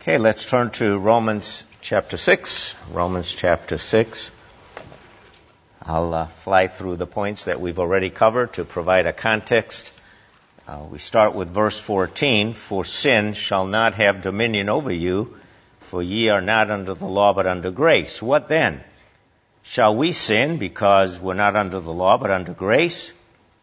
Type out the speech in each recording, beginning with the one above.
Okay, let's turn to Romans chapter 6. Romans chapter 6. I'll fly through the points that we've already covered to provide a context. We start with verse 14. For sin shall not have dominion over you, for ye are not under the law but under grace. What then? Shall we sin because we're not under the law but under grace?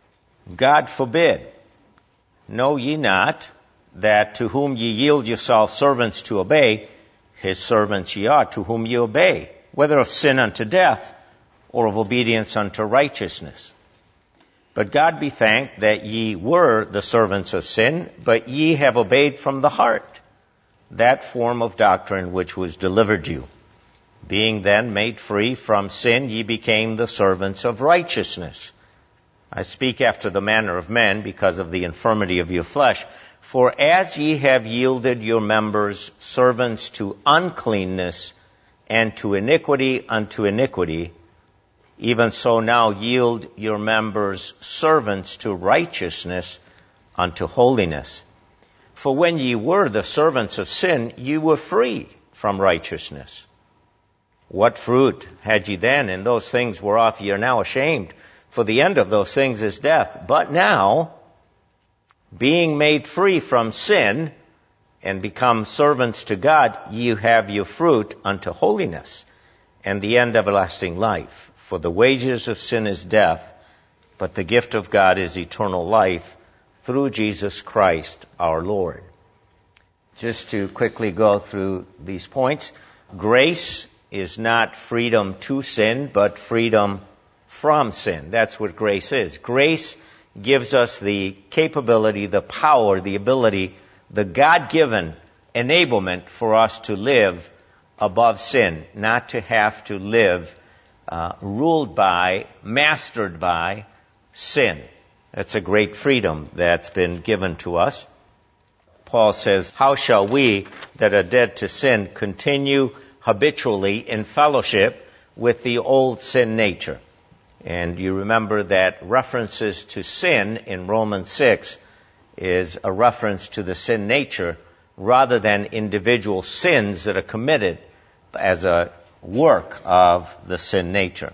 God forbid. Know ye not that to whom ye yield yourselves servants to obey, his servants ye are, to whom ye obey, whether of sin unto death, or of obedience unto righteousness. But God be thanked that ye were the servants of sin, but ye have obeyed from the heart that form of doctrine which was delivered you. Being then made free from sin, ye became the servants of righteousness. I speak after the manner of men, because of the infirmity of your flesh. For as ye have yielded your members servants to uncleanness, and to iniquity unto iniquity, even so now yield your members servants to righteousness unto holiness. For when ye were the servants of sin, ye were free from righteousness. What fruit had ye then in those things whereof ye are now ashamed? For the end of those things is death. But now, being made free from sin, and become servants to God, ye have your fruit unto holiness, and the end everlasting life. For the wages of sin is death, but the gift of God is eternal life through Jesus Christ our Lord. Just to quickly go through these points, grace is not freedom to sin, but freedom from sin. That's what grace is. Grace gives us the capability, the power, the ability, the God-given enablement for us to live above sin, not to have to live ruled by, mastered by sin. That's a great freedom that's been given to us. Paul says, how shall we that are dead to sin continue habitually in fellowship with the old sin nature? And you remember that references to sin in Romans 6 is a reference to the sin nature rather than individual sins that are committed as a work of the sin nature.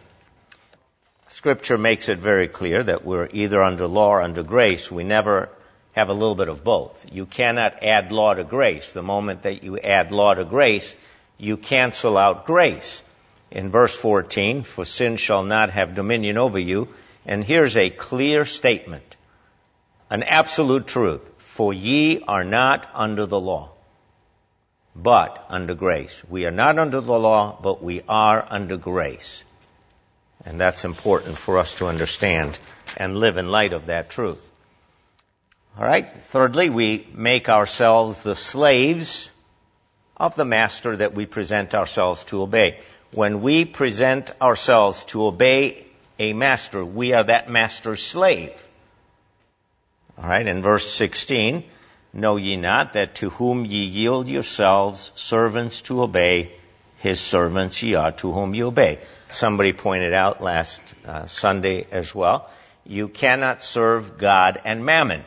Scripture makes it very clear that we're either under law or under grace. We never have a little bit of both. You cannot add law to grace. The moment that you add law to grace, you cancel out grace. In verse 14, for sin shall not have dominion over you. And here's a clear statement, an absolute truth. For ye are not under the law, but under grace. We are not under the law, but we are under grace. And that's important for us to understand and live in light of that truth. All right. Thirdly, we make ourselves the slaves of the master that we present ourselves to obey. When we present ourselves to obey a master, we are that master's slave. All right, in verse 16, know ye not that to whom ye yield yourselves servants to obey, his servants ye are to whom ye obey. Somebody pointed out last Sunday as well, you cannot serve God and mammon.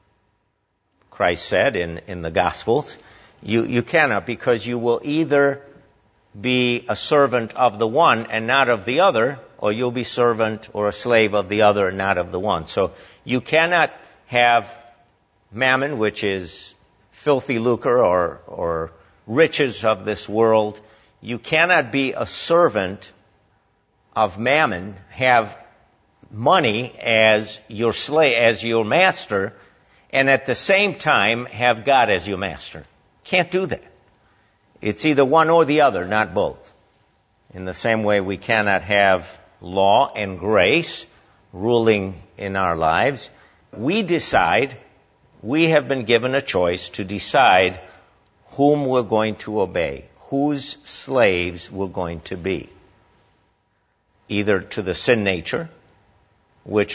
Christ said in the Gospels, you cannot, because you will either be a servant of the one and not of the other, or you'll be servant or a slave of the other and not of the one. So you cannot have mammon, which is filthy lucre or riches of this world. You cannot be a servant of mammon, have money as your slave, as your master, and at the same time have God as your master. Can't do that. It's either one or the other, not both. In the same way, we cannot have law and grace ruling in our lives. We have been given a choice to decide whom we're going to obey, whose slaves we're going to be. Either to the sin nature, which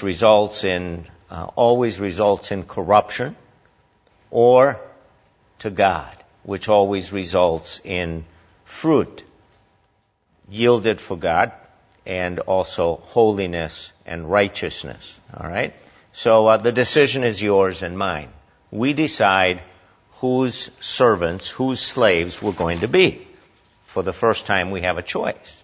always results in corruption, or to God, which always results in fruit yielded for God, and also holiness and righteousness. All right? So the decision is yours and mine. We decide whose servants, whose slaves we're going to be. For the first time, we have a choice.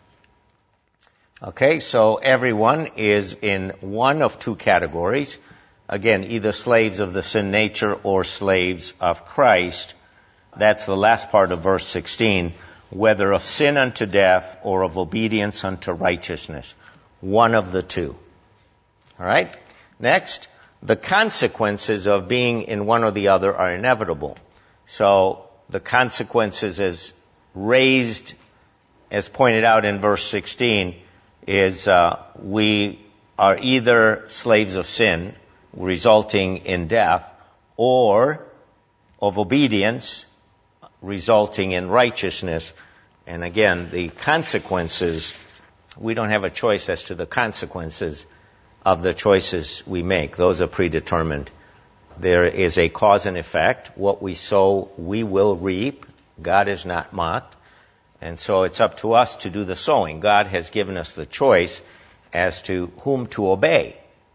Okay, so everyone is in one of two categories. Again, either slaves of the sin nature or slaves of Christ. That's the last part of verse 16. Whether of sin unto death or of obedience unto righteousness. One of the two. All right? Next, the consequences of being in one or the other are inevitable. So the consequences as raised, as pointed out in verse 16, is we are either slaves of sin, resulting in death, or of obedience, resulting in righteousness. And again, the consequences, we don't have a choice as to the consequences of the choices we make. Those are predetermined. There is a cause and effect. What we sow, we will reap. God is not mocked. And so it's up to us to do the sowing. God has given us the choice as to whom to obey.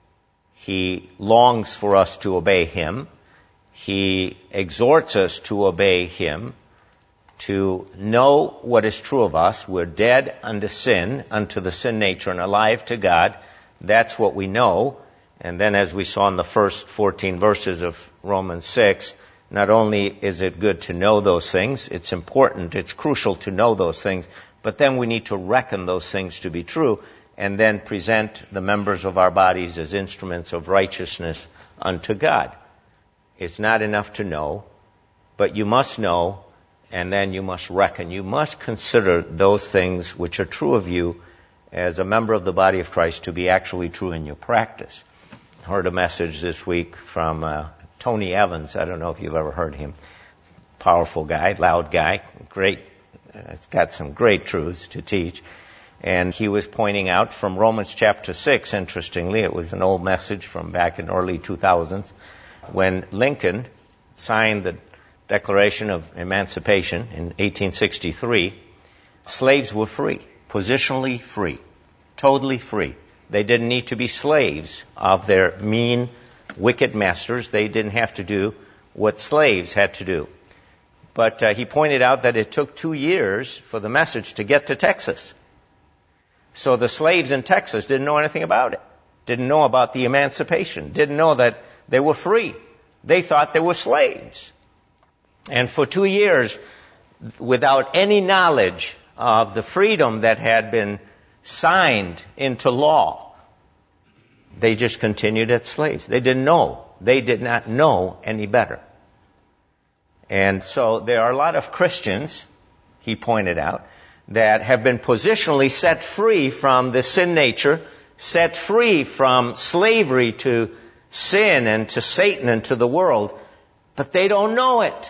He longs for us to obey Him. He exhorts us to obey Him, to know what is true of us. We're dead unto sin, unto the sin nature, and alive to God. That's what we know. And then as we saw in the first 14 verses of Romans 6, not only is it good to know those things, it's important, it's crucial to know those things, but then we need to reckon those things to be true and then present the members of our bodies as instruments of righteousness unto God. It's not enough to know, but you must know, and then you must reckon. You must consider those things which are true of you as a member of the body of Christ to be actually true in your practice. I heard a message this week from Tony Evans. I don't know if you've ever heard him. Powerful guy, loud guy, great. It's got some great truths to teach. And he was pointing out from Romans chapter 6, interestingly, it was an old message from back in early 2000s, when Lincoln signed the Declaration of Emancipation in 1863, slaves were free, positionally free, totally free. They didn't need to be slaves of their mean, wicked masters. They didn't have to do what slaves had to do. But he pointed out that it took 2 years for the message to get to Texas. So the slaves in Texas didn't know anything about it, didn't know about the emancipation, didn't know that they were free. They thought they were slaves. And for 2 years, without any knowledge of the freedom that had been signed into law, they just continued as slaves. They didn't know. They did not know any better. And so there are a lot of Christians, he pointed out, that have been positionally set free from the sin nature, set free from slavery to sin and to Satan and to the world, but they don't know it.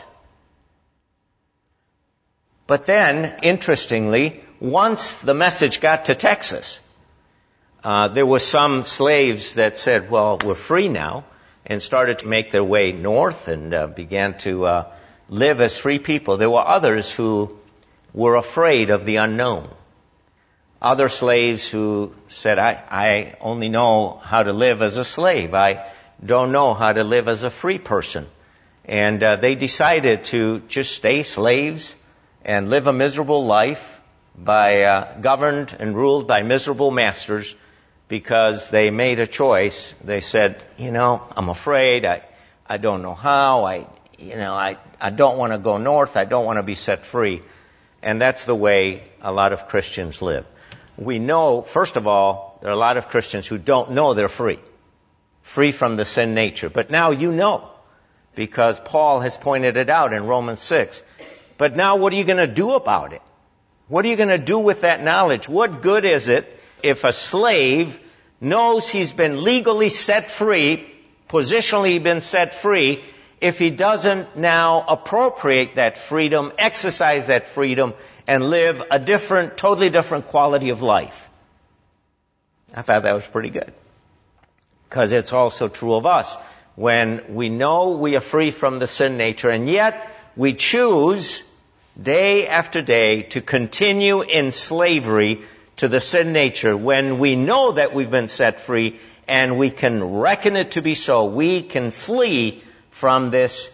But then, interestingly, once the message got to Texas, there were some slaves that said, well, we're free now, and started to make their way north and began to live as free people. There were others who were afraid of the unknown. Other slaves who said, I only know how to live as a slave. I don't know how to live as a free person. And they decided to just stay slaves and live a miserable life by governed and ruled by miserable masters because they made a choice. They said, I'm afraid. I don't know how. I don't want to go north. I don't want to be set free. And that's the way a lot of Christians live. We know, first of all, there are a lot of Christians who don't know they're free from the sin nature. But now you know, because Paul has pointed it out in Romans 6. But now what are you going to do about it? What are you going to do with that knowledge? What good is it if a slave knows he's been legally set free, positionally been set free, if he doesn't now appropriate that freedom, exercise that freedom, and live a totally different quality of life? I thought that was pretty good. Because it's also true of us. When we know we are free from the sin nature, and yet we choose day after day to continue in slavery to the sin nature, when we know that we've been set free and we can reckon it to be so, we can flee from this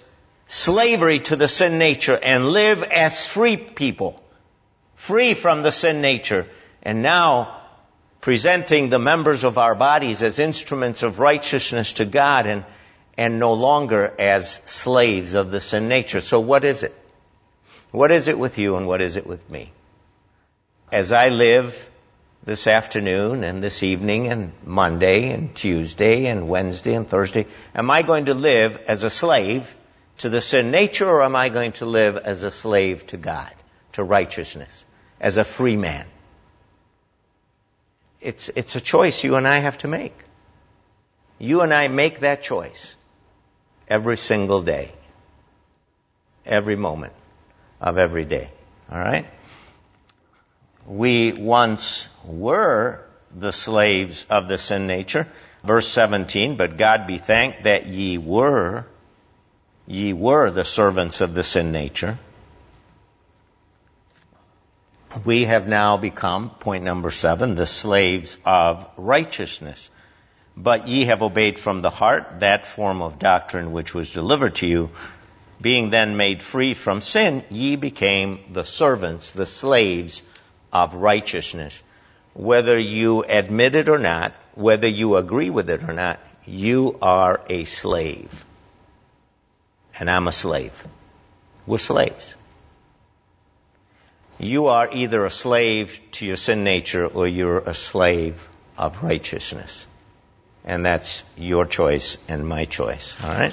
slavery to the sin nature and live as free people, free from the sin nature, and now presenting the members of our bodies as instruments of righteousness to God and no longer as slaves of the sin nature. So what is it? What is it with you and what is it with me? As I live this afternoon and this evening and Monday and Tuesday and Wednesday and Thursday, am I going to live as a slave to the sin nature, or am I going to live as a slave to God, to righteousness, as a free man? It's a choice you and I have to make. You and I make that choice every single day, every moment of every day. All right? We once were the slaves of the sin nature. Verse 17, but God be thanked that ye were the servants of the sin nature. We have now become, point number 7, the slaves of righteousness. But ye have obeyed from the heart that form of doctrine which was delivered to you. Being then made free from sin, ye became the servants, the slaves of righteousness. Whether you admit it or not, whether you agree with it or not, you are a slave. And I'm a slave. We're slaves. You are either a slave to your sin nature or you're a slave of righteousness. And that's your choice and my choice. All right?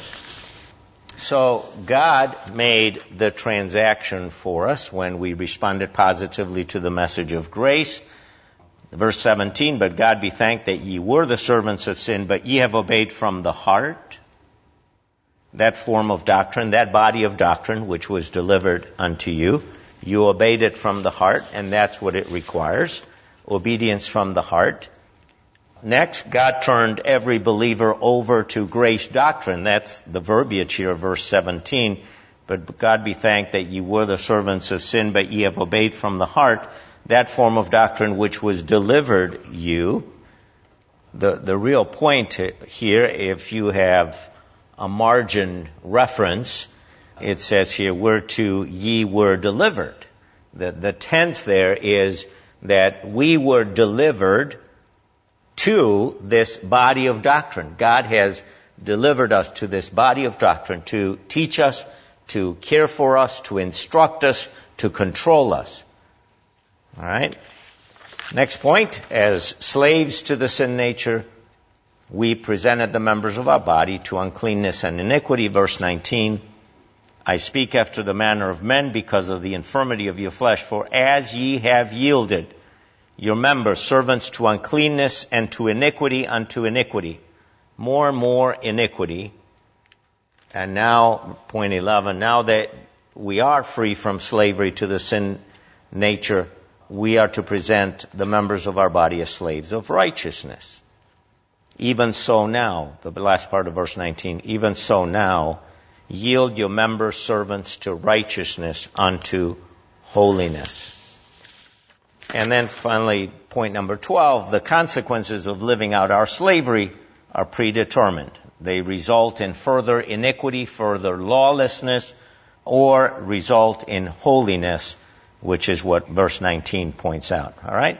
So God made the transaction for us when we responded positively to the message of grace. Verse 17, but God be thanked that ye were the servants of sin, but ye have obeyed from the heart that form of doctrine, that body of doctrine which was delivered unto you. You obeyed it from the heart, and that's what it requires, obedience from the heart. Next, God turned every believer over to grace doctrine. That's the verbiage here, verse 17. But God be thanked that ye were the servants of sin, but ye have obeyed from the heart that form of doctrine which was delivered you. The real point here, if you have a margin reference, it says here, whereto ye were delivered. The tense there is that we were delivered to this body of doctrine. God has delivered us to this body of doctrine to teach us, to care for us, to instruct us, to control us. All right? Next point, as slaves to the sin nature, we presented the members of our body to uncleanness and iniquity. Verse 19, I speak after the manner of men because of the infirmity of your flesh. For as ye have yielded your members servants to uncleanness and to iniquity unto iniquity, more and more iniquity. And now, point 11, now that we are free from slavery to the sin nature, we are to present the members of our body as slaves of righteousness. Even so now, the last part of verse 19, even so now, yield your members servants to righteousness unto holiness. And then finally, point number 12, the consequences of living out our slavery are predetermined. They result in further iniquity, further lawlessness, or result in holiness, which is what verse 19 points out. All right?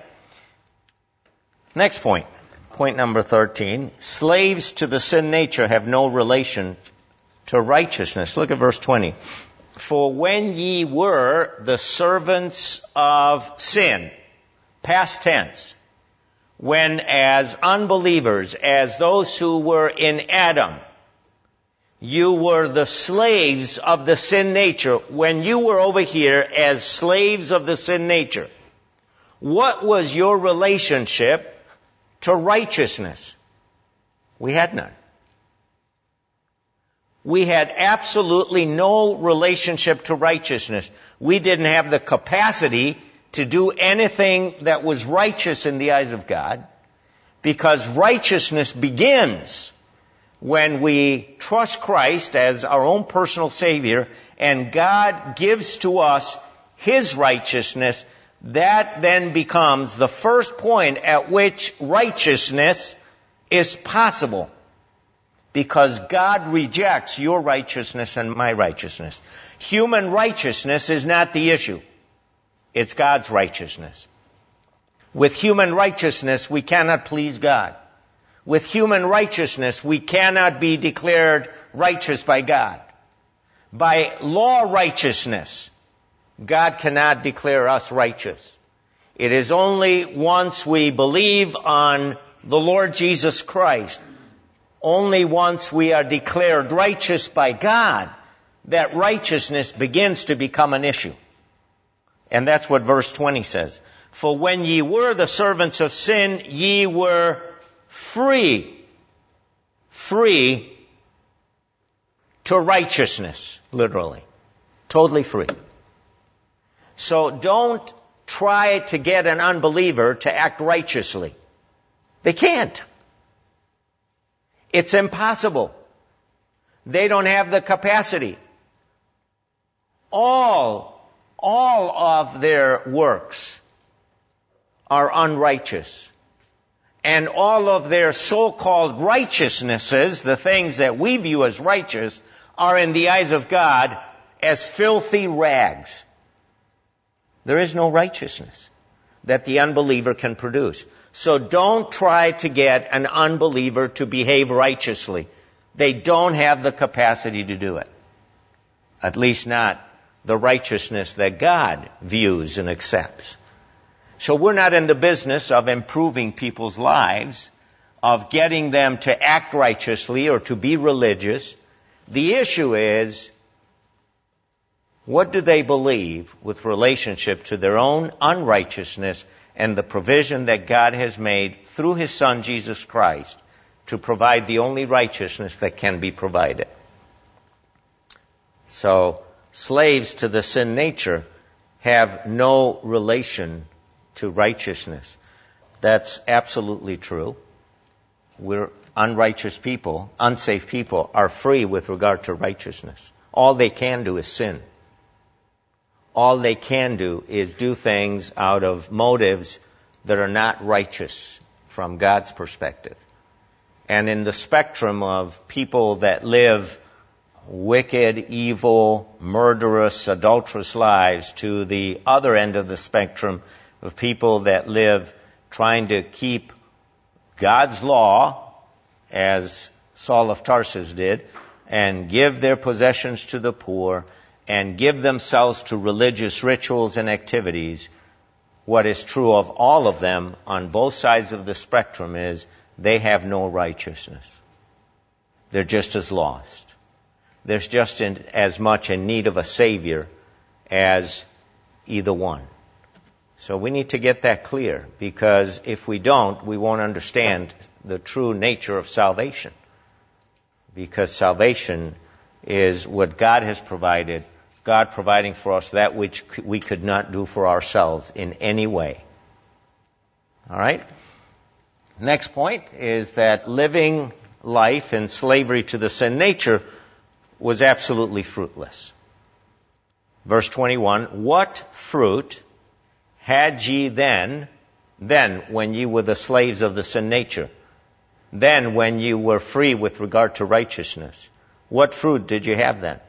Next point. Point number 13. Slaves to the sin nature have no relation to righteousness. Look at verse 20. For when ye were the servants of sin, past tense, when as unbelievers, as those who were in Adam, you were the slaves of the sin nature, when you were over here as slaves of the sin nature, what was your relationship to righteousness? We had none. We had absolutely no relationship to righteousness. We didn't have the capacity to do anything that was righteous in the eyes of God, because righteousness begins when we trust Christ as our own personal Savior, and God gives to us His righteousness. That then becomes the first point at which righteousness is possible. because God rejects your righteousness and my righteousness. Human righteousness is not the issue. It's God's righteousness. With human righteousness, we cannot please God. With human righteousness, we cannot be declared righteous by God. By law righteousness, God cannot declare us righteous. It is only once we believe on the Lord Jesus Christ, only once we are declared righteous by God, that righteousness begins to become an issue. And that's what verse 20 says. For when ye were the servants of sin, ye were free to righteousness, literally. Totally free. So don't try to get an unbeliever to act righteously. They can't. It's impossible. They don't have the capacity. All of their works are unrighteous. And all of their so-called righteousnesses, the things that we view as righteous, are in the eyes of God as filthy rags. There is no righteousness that the unbeliever can produce. So don't try to get an unbeliever to behave righteously. They don't have the capacity to do it. At least not the righteousness that God views and accepts. So we're not in the business of improving people's lives, of getting them to act righteously or to be religious. The issue is, what do they believe with relationship to their own unrighteousness and the provision that God has made through His Son, Jesus Christ, to provide the only righteousness that can be provided? So, slaves to the sin nature have no relation to righteousness. That's absolutely true. We're unrighteous people, unsafe people, are free with regard to righteousness. All they can do is sin. All they can do is do things out of motives that are not righteous from God's perspective. And in the spectrum of people that live wicked, evil, murderous, adulterous lives, to the other end of the spectrum of people that live trying to keep God's law, as Saul of Tarsus did, and give their possessions to the poor, and give themselves to religious rituals and activities, what is true of all of them on both sides of the spectrum is they have no righteousness. They're just as lost. They're just as much in need of a Savior as either one. So we need to get that clear, because if we don't, we won't understand the true nature of salvation. Because salvation is what God has provided, God providing for us that which we could not do for ourselves in any way. All right? Next point is that living life in slavery to the sin nature was absolutely fruitless. Verse 21, what fruit had ye then when ye were the slaves of the sin nature, then when you were free with regard to righteousness? What fruit did you have then?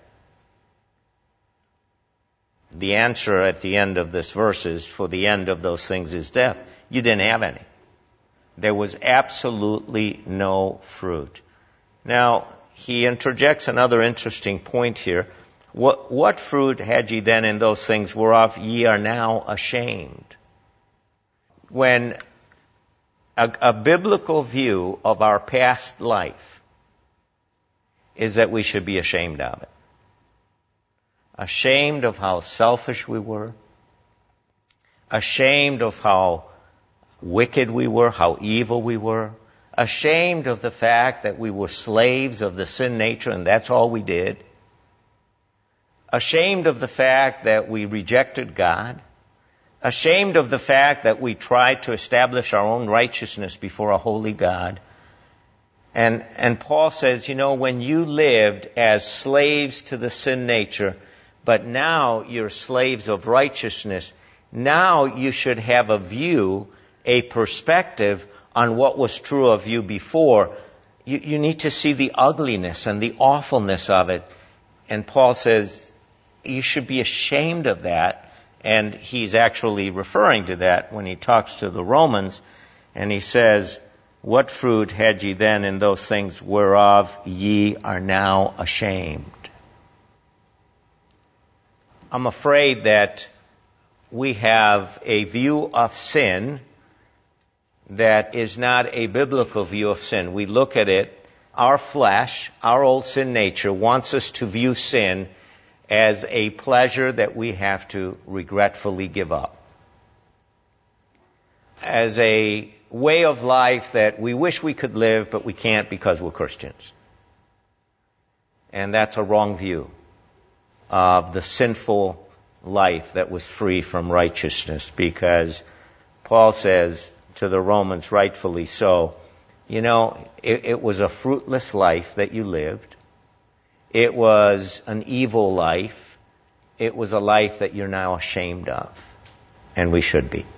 The answer at the end of this verse is, for the end of those things is death. You didn't have any. There was absolutely no fruit. Now, he interjects another interesting point here. What fruit had ye then in those things whereof ye are now ashamed? When a biblical view of our past life is that we should be ashamed of it. Ashamed of how selfish we were. Ashamed of how wicked we were, how evil we were. Ashamed of the fact that we were slaves of the sin nature and that's all we did. Ashamed of the fact that we rejected God. Ashamed of the fact that we tried to establish our own righteousness before a holy God. And Paul says, when you lived as slaves to the sin nature, but now you're slaves of righteousness, now you should have a view, a perspective on what was true of you before. you need to see the ugliness and the awfulness of it. And Paul says, you should be ashamed of that. And he's actually referring to that when he talks to the Romans. And he says, what fruit had ye then in those things whereof ye are now ashamed? I'm afraid that we have a view of sin that is not a biblical view of sin. We look at it, our flesh, our old sin nature wants us to view sin as a pleasure that we have to regretfully give up. As a way of life that we wish we could live, but we can't because we're Christians. And that's a wrong view of the sinful life that was free from righteousness, because Paul says to the Romans, rightfully so, it was a fruitless life that you lived. It was an evil life. It was a life that you're now ashamed of. And we should be.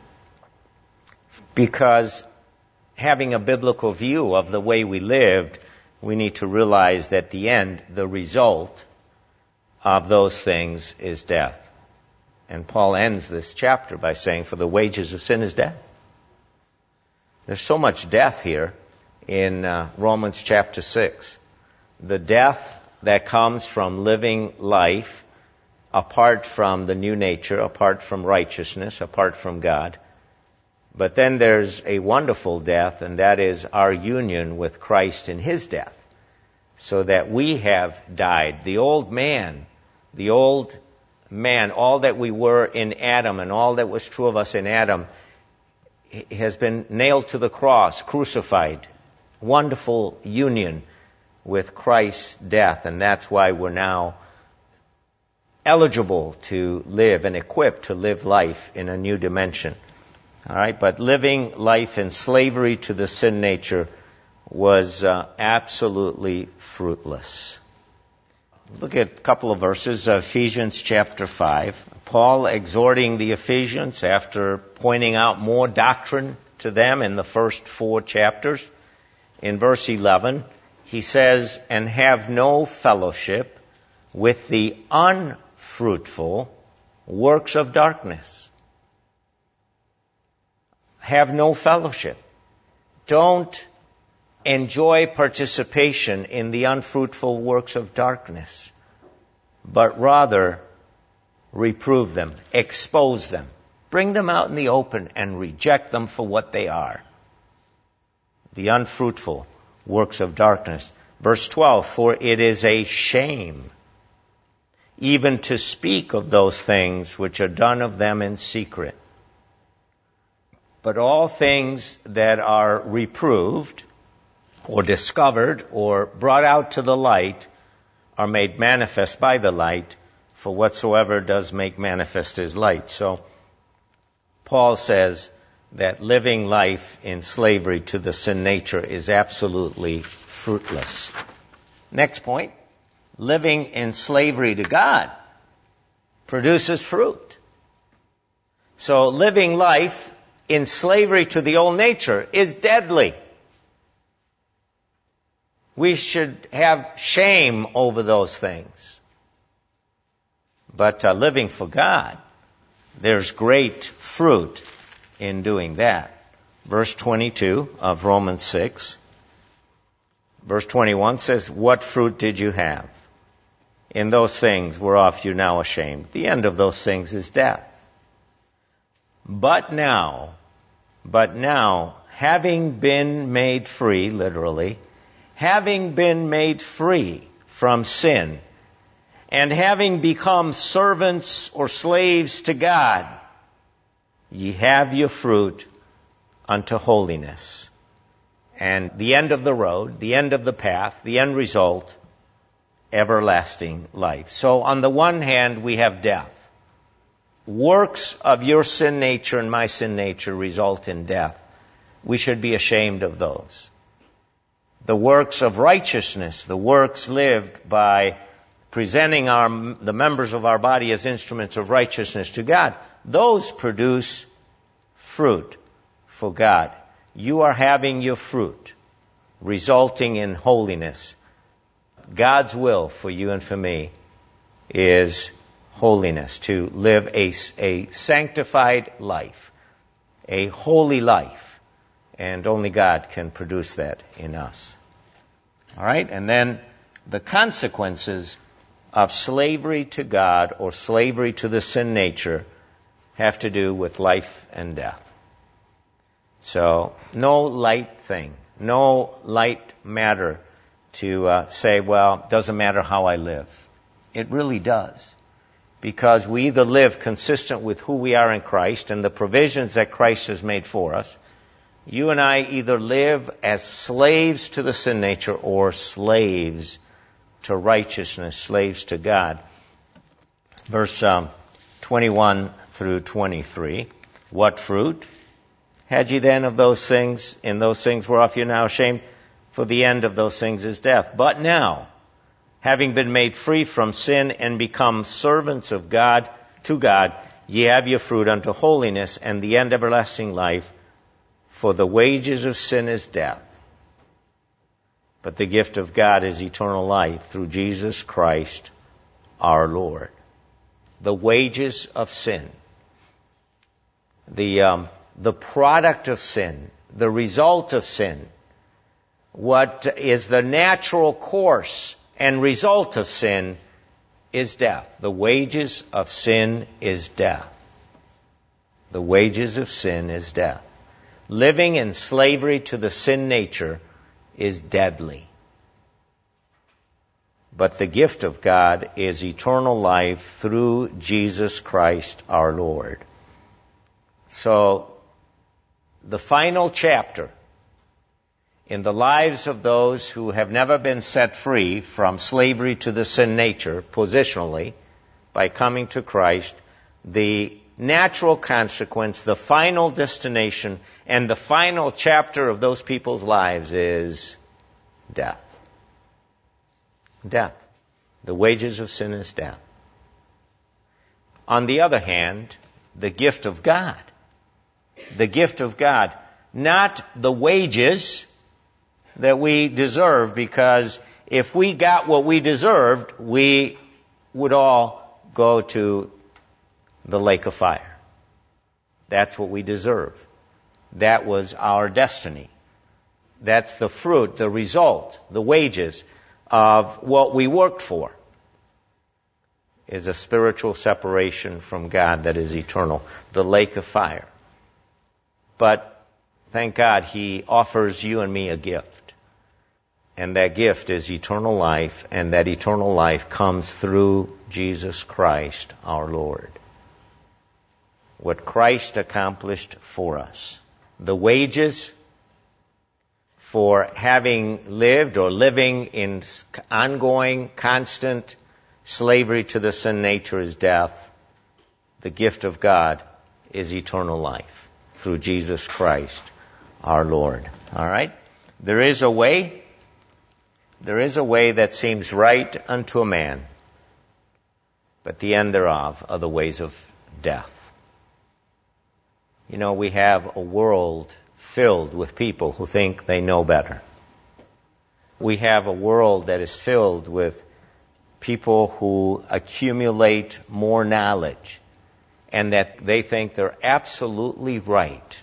Because having a biblical view of the way we lived, we need to realize that the end, the result of those things is death. And Paul ends this chapter by saying, for the wages of sin is death. There's so much death here in Romans chapter 6. The death that comes from living life apart from the new nature, apart from righteousness, apart from God. But then there's a wonderful death, and that is our union with Christ in His death, so that we have died. The old man, all that we were in Adam and all that was true of us in Adam has been nailed to the cross, crucified. Wonderful union with Christ's death, and that's why we're now eligible to live and equipped to live life in a new dimension. All right, but living life in slavery to the sin nature was absolutely fruitless. Look at a couple of verses of Ephesians chapter 5. Paul exhorting the Ephesians after pointing out more doctrine to them in the first 4 chapters. In verse 11, he says, and have no fellowship with the unfruitful works of darkness. Have no fellowship. Don't enjoy participation in the unfruitful works of darkness, but rather reprove them, expose them, bring them out in the open and reject them for what they are. The unfruitful works of darkness. Verse 12, for it is a shame even to speak of those things which are done of them in secret. But all things that are reproved or discovered or brought out to the light are made manifest by the light, for whatsoever does make manifest is light. So Paul says that living life in slavery to the sin nature is absolutely fruitless. Next point, living in slavery to God produces fruit. So living life in slavery to the old nature is deadly. We should have shame over those things. But living for God, there's great fruit in doing that. Verse 22 of Romans 6. Verse 21 says, what fruit did you have in those things whereof you're now ashamed? The end of those things is death. But now, having been made free, literally, having been made free from sin, and having become servants or slaves to God, ye have your fruit unto holiness. And the end of the road, the end of the path, the end result, everlasting life. So on the one hand, we have death. Works of your sin nature and my sin nature result in death. We should be ashamed of those. The works of righteousness, the works lived by presenting the members of our body as instruments of righteousness to God, those produce fruit for God. You are having your fruit. resulting in holiness. God's will for you and for me is holiness, to live a sanctified life, a holy life, and only God can produce that in us. All right, and then the consequences of slavery to God or slavery to the sin nature have to do with life and death. So, no light thing, no light matter to say, well, it doesn't matter how I live. It really does. Because we either live consistent with who we are in Christ and the provisions that Christ has made for us. You and I either live as slaves to the sin nature or slaves to righteousness, slaves to God. Verse 21 through 23. What fruit had ye then of those things? In those things whereof you're now ashamed, for the end of those things is death. But now, having been made free from sin and become servants of God, to God, ye have your fruit unto holiness, and the end everlasting life. For the wages of sin is death, but the gift of God is eternal life through Jesus Christ our Lord. The wages of sin, the product of sin, the result of sin, what is the natural course and result of sin is death. The wages of sin is death. The wages of sin is death. Living in slavery to the sin nature is deadly. But the gift of God is eternal life through Jesus Christ our Lord. So, the final chapter in the lives of those who have never been set free from slavery to the sin nature, positionally, by coming to Christ, the natural consequence, the final destination, and the final chapter of those people's lives is death. Death. The wages of sin is death. On the other hand, the gift of God. The gift of God. Not the wages that we deserve, because if we got what we deserved, we would all go to the lake of fire. That's what we deserve. That was our destiny. That's the fruit, the result, the wages of what we worked for, is a spiritual separation from God that is eternal, the lake of fire. But thank God He offers you and me a gift. And that gift is eternal life, and that eternal life comes through Jesus Christ our Lord. What Christ accomplished for us. The wages for having lived or living in ongoing, constant slavery to the sin nature is death. The gift of God is eternal life through Jesus Christ our Lord. All right? There is a way that seems right unto a man, but the end thereof are the ways of death. You know, we have a world filled with people who think they know better. We have a world that is filled with people who accumulate more knowledge and that they think they're absolutely right.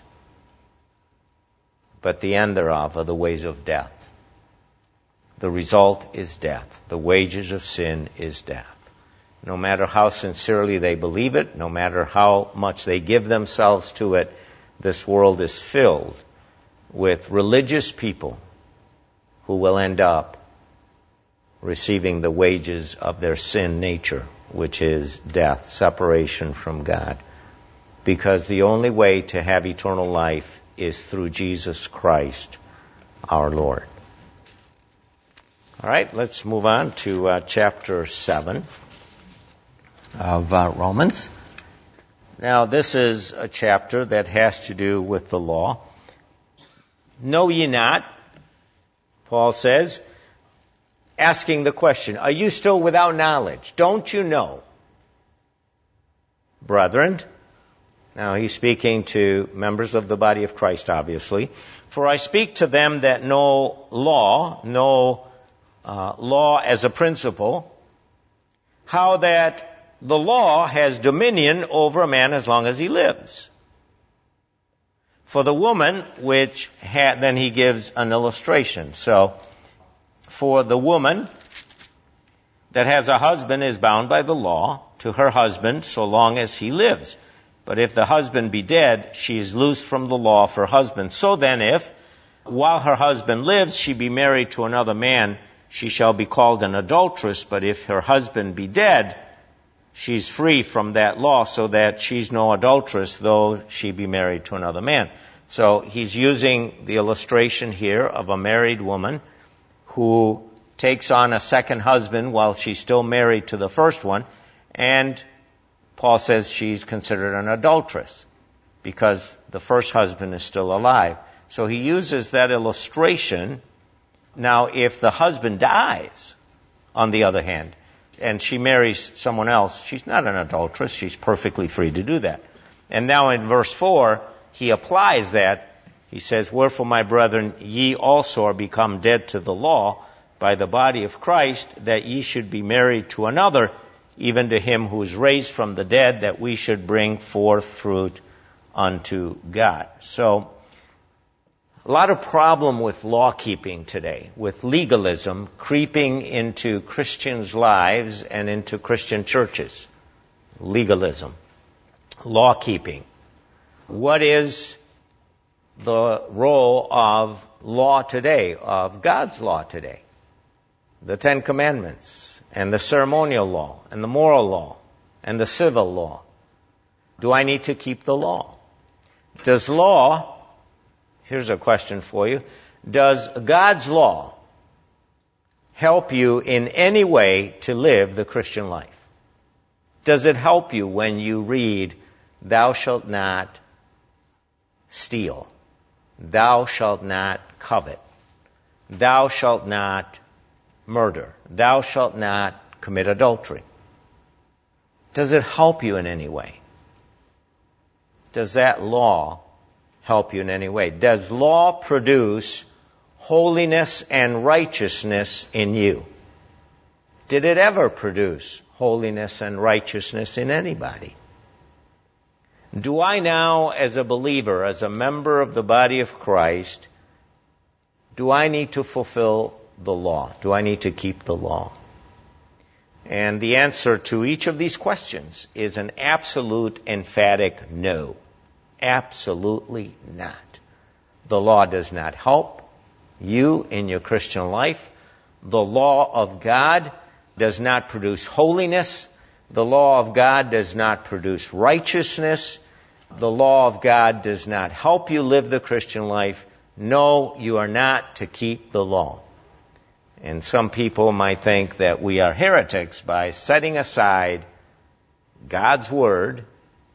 But the end thereof are the ways of death. The result is death. The wages of sin is death. No matter how sincerely they believe it, no matter how much they give themselves to it, this world is filled with religious people who will end up receiving the wages of their sin nature, which is death, separation from God. Because the only way to have eternal life is through Jesus Christ, our Lord. All right, let's move on to chapter 7 of Romans. Now, this is a chapter that has to do with the law. Know ye not, Paul says, asking the question, are you still without knowledge? Don't you know, brethren, Now he's speaking to members of the body of Christ, obviously. For I speak to them that know law as a principle, how that the law has dominion over a man as long as he lives. For the woman then he gives an illustration. So, for the woman that has a husband is bound by the law to her husband so long as he lives. But if the husband be dead, she is loosed from the law of her husband. So then if, while her husband lives, she be married to another man, she shall be called an adulteress. But if her husband be dead, she's free from that law, so that she's no adulteress, though she be married to another man. So he's using the illustration here of a married woman who takes on a second husband while she's still married to the first one, and Paul says she's considered an adulteress because the first husband is still alive. So he uses that illustration. Now, if the husband dies, on the other hand, and she marries someone else, she's not an adulteress. She's perfectly free to do that. And now in verse 4, he applies that. He says, wherefore, my brethren, ye also are become dead to the law by the body of Christ, that ye should be married to another, even to him who is raised from the dead, that we should bring forth fruit unto God. So, a lot of problem with law keeping today, with legalism creeping into Christians' lives and into Christian churches. Legalism. Law keeping. What is the role of law today, of God's law today? The Ten Commandments, and the ceremonial law, and the moral law, and the civil law. Do I need to keep the law? Does law, here's a question for you, does God's law help you in any way to live the Christian life? Does it help you when you read, thou shalt not steal, thou shalt not covet, thou shalt not murder, thou shalt not commit adultery? Does it help you in any way? Does that law help you in any way? Does law produce holiness and righteousness in you? Did it ever produce holiness and righteousness in anybody? Do I now, as a believer, as a member of the body of Christ, do I need to fulfill the law? Do I need to keep the law? And the answer to each of these questions is an absolute, emphatic no. Absolutely not. The law does not help you in your Christian life. The law of God does not produce holiness. The law of God does not produce righteousness. The law of God does not help you live the Christian life. No, you are not to keep the law. And some people might think that we are heretics by setting aside God's Word.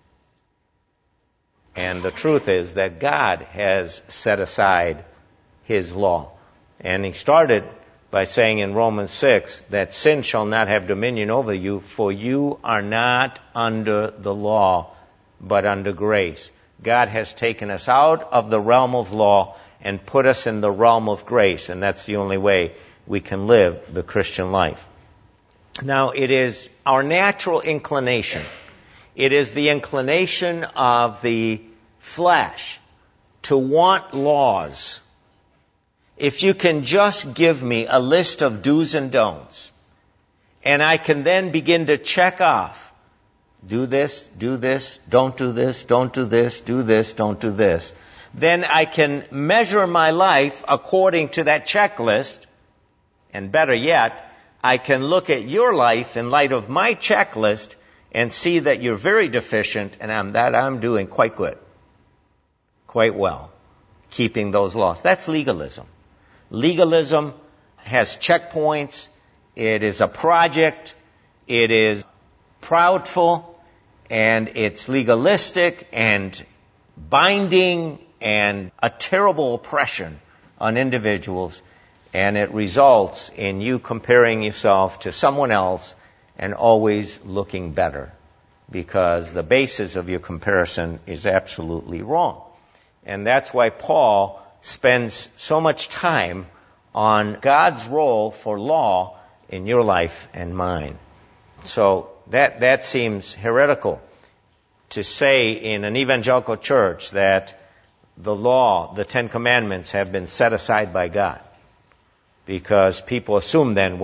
And the truth is that God has set aside His law. And He started by saying in Romans 6 that sin shall not have dominion over you, for you are not under the law, but under grace. God has taken us out of the realm of law and put us in the realm of grace, and that's the only way we can live the Christian life. Now, it is our natural inclination. It is the inclination of the flesh to want laws. If you can just give me a list of do's and don'ts, and I can then begin to check off, do this, don't do this, don't do this, do this, don't do this, then I can measure my life according to that checklist. And better yet, I can look at your life in light of my checklist and see that you're very deficient and I'm doing quite good, quite well, keeping those laws. That's legalism. Legalism has checkpoints. It is a project. It is proudful, and it's legalistic and binding and a terrible oppression on individuals. And it results in you comparing yourself to someone else and always looking better because the basis of your comparison is absolutely wrong. And that's why Paul spends so much time on God's role for law in your life and mine. So that seems heretical to say in an evangelical church that the law, the Ten Commandments, have been set aside by God. Because people assume then,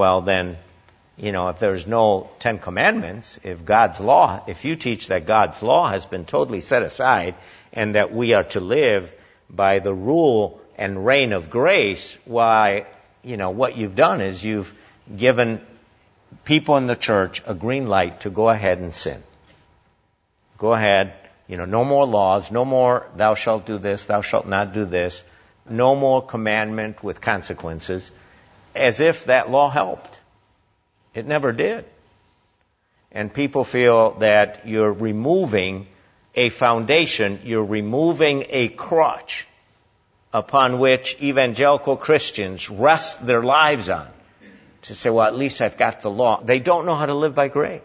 if there's no Ten Commandments, if you teach that God's law has been totally set aside and that we are to live by the rule and reign of grace, what you've done is you've given people in the church a green light to go ahead and sin. Go ahead, no more laws, no more thou shalt do this, thou shalt not do this, no more commandment with consequences, as if that law helped. It never did. And people feel that you're removing a foundation, you're removing a crutch upon which evangelical Christians rest their lives on. To say, at least I've got the law. They don't know how to live by grace.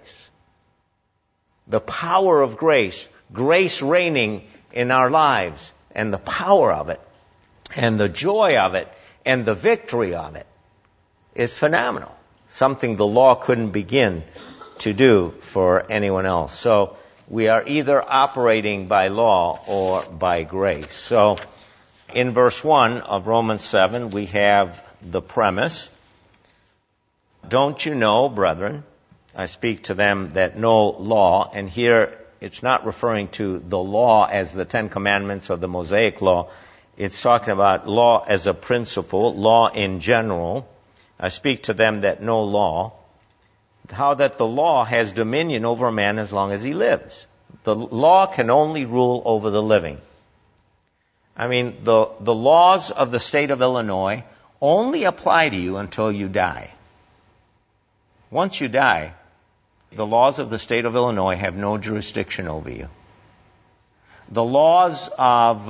The power of grace reigning in our lives, and the power of it, and the joy of it, and the victory of it is phenomenal. Something the law couldn't begin to do for anyone else. So we are either operating by law or by grace. So in verse 1 of Romans 7, we have the premise. Don't you know, brethren, I speak to them that know law, and here it's not referring to the law as the Ten Commandments or the Mosaic Law. It's talking about law as a principle, law in general. I speak to them that know law, how that the law has dominion over a man as long as he lives. The law can only rule over the living. The laws of the state of Illinois only apply to you until you die. Once you die, the laws of the state of Illinois have no jurisdiction over you. The laws of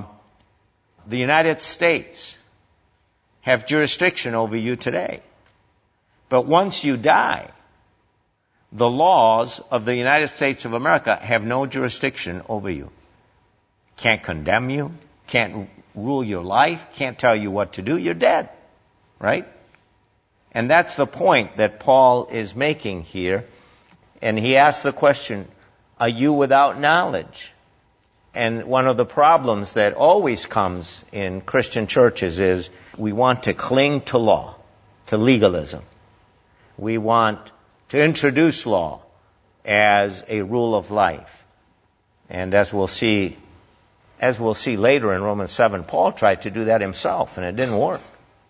the United States have jurisdiction over you today. But once you die, the laws of the United States of America have no jurisdiction over you. Can't condemn you, can't rule your life, can't tell you what to do. You're dead, right? And that's the point that Paul is making here. And he asks the question, are you without knowledge? And one of the problems that always comes in Christian churches is we want to cling to law, to legalism. We want to introduce law as a rule of life. And as we'll see later in Romans 7, Paul tried to do that himself, and it didn't work.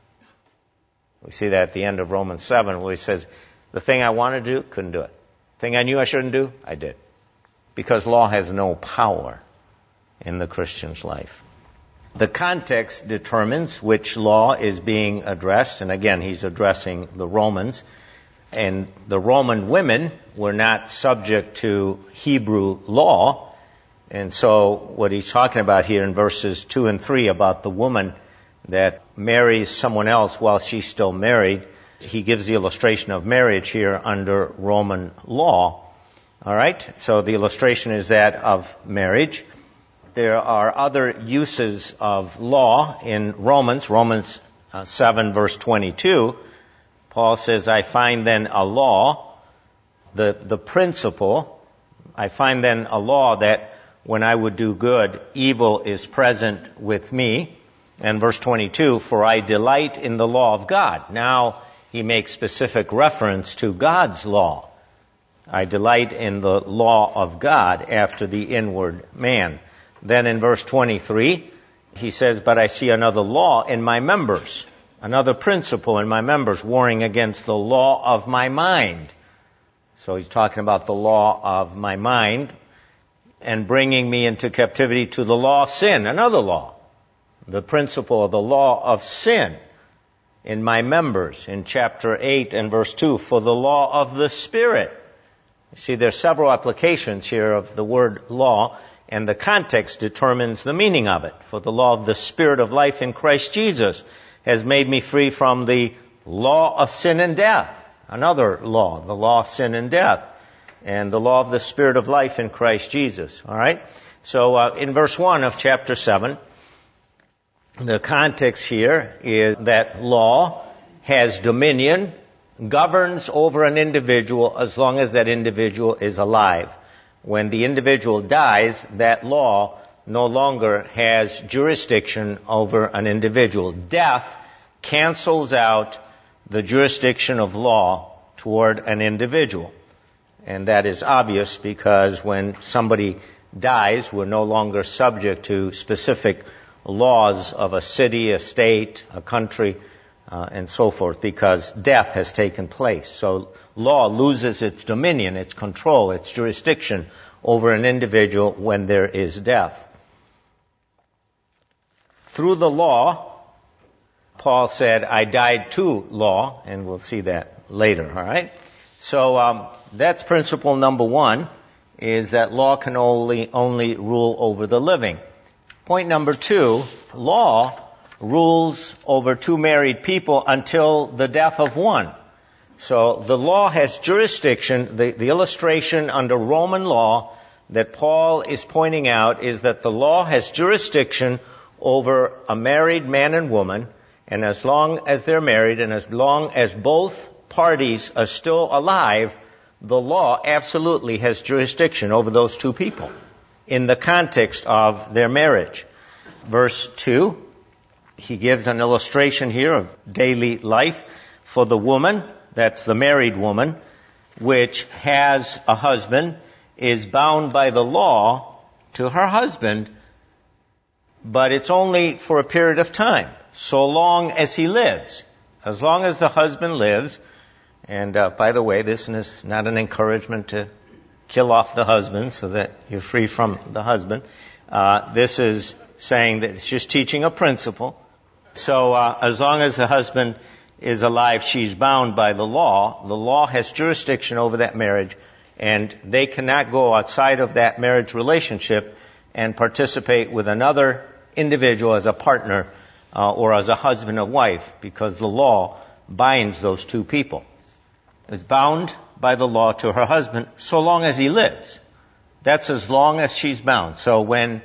We see that at the end of Romans 7, where he says, the thing I wanted to do, couldn't do it. The thing I knew I shouldn't do, I did. Because law has no power in the Christian's life. The context determines which law is being addressed, and again, he's addressing the Romans. And the Roman women were not subject to Hebrew law. And so what he's talking about here in verses 2 and 3 about the woman that marries someone else while she's still married, he gives the illustration of marriage here under Roman law. All right? So the illustration is that of marriage. There are other uses of law in Romans 7 verse 22. Paul says, I find then a law, the principle, I find then a law that when I would do good, evil is present with me. And verse 22, for I delight in the law of God. Now he makes specific reference to God's law. I delight in the law of God after the inward man. Then in verse 23, he says, but I see another law in my members, another principle in my members, warring against the law of my mind. So he's talking about the law of my mind and bringing me into captivity to the law of sin, another law. The principle of the law of sin in my members in chapter 8 and verse 2, for the law of the Spirit. You see, there are several applications here of the word law, and the context determines the meaning of it. For the law of the Spirit of life in Christ Jesus has made me free from the law of sin and death. Another law, the law of sin and death. and the law of the Spirit of life in Christ Jesus. All right? So in verse 1 of chapter 7, the context here is that law has dominion, governs over an individual as long as that individual is alive. When the individual dies, that law no longer has jurisdiction over an individual. Death cancels out the jurisdiction of law toward an individual. And that is obvious because when somebody dies, we're no longer subject to specific laws of a city, a state, a country, and so forth, because death has taken place. So law loses its dominion, its control, its jurisdiction over an individual when there is death. Through the law, Paul said, I died to law, and we'll see that later, all right? So that's principle number 1, is that law can only rule over the living. Point number 2, law rules over two married people until the death of one. So the law has jurisdiction. The illustration under Roman law that Paul is pointing out is that the law has jurisdiction over a married man and woman, and as long as they're married and as long as both parties are still alive, the law absolutely has jurisdiction over those two people in the context of their marriage. Verse 2, he gives an illustration here of daily life for the woman, that's the married woman, which has a husband, is bound by the law to her husband, but it's only for a period of time, so long as he lives. As long as the husband lives, and by the way, this is not an encouragement to kill off the husband so that you're free from the husband. This is saying that it's just teaching a principle. So as long as the husband is alive, she's bound by the law. The law has jurisdiction over that marriage, and they cannot go outside of that marriage relationship and participate with another individual as a partner or as a husband or wife, because the law binds those two people. Is bound by the law to her husband so long as he lives. That's as long as she's bound. So when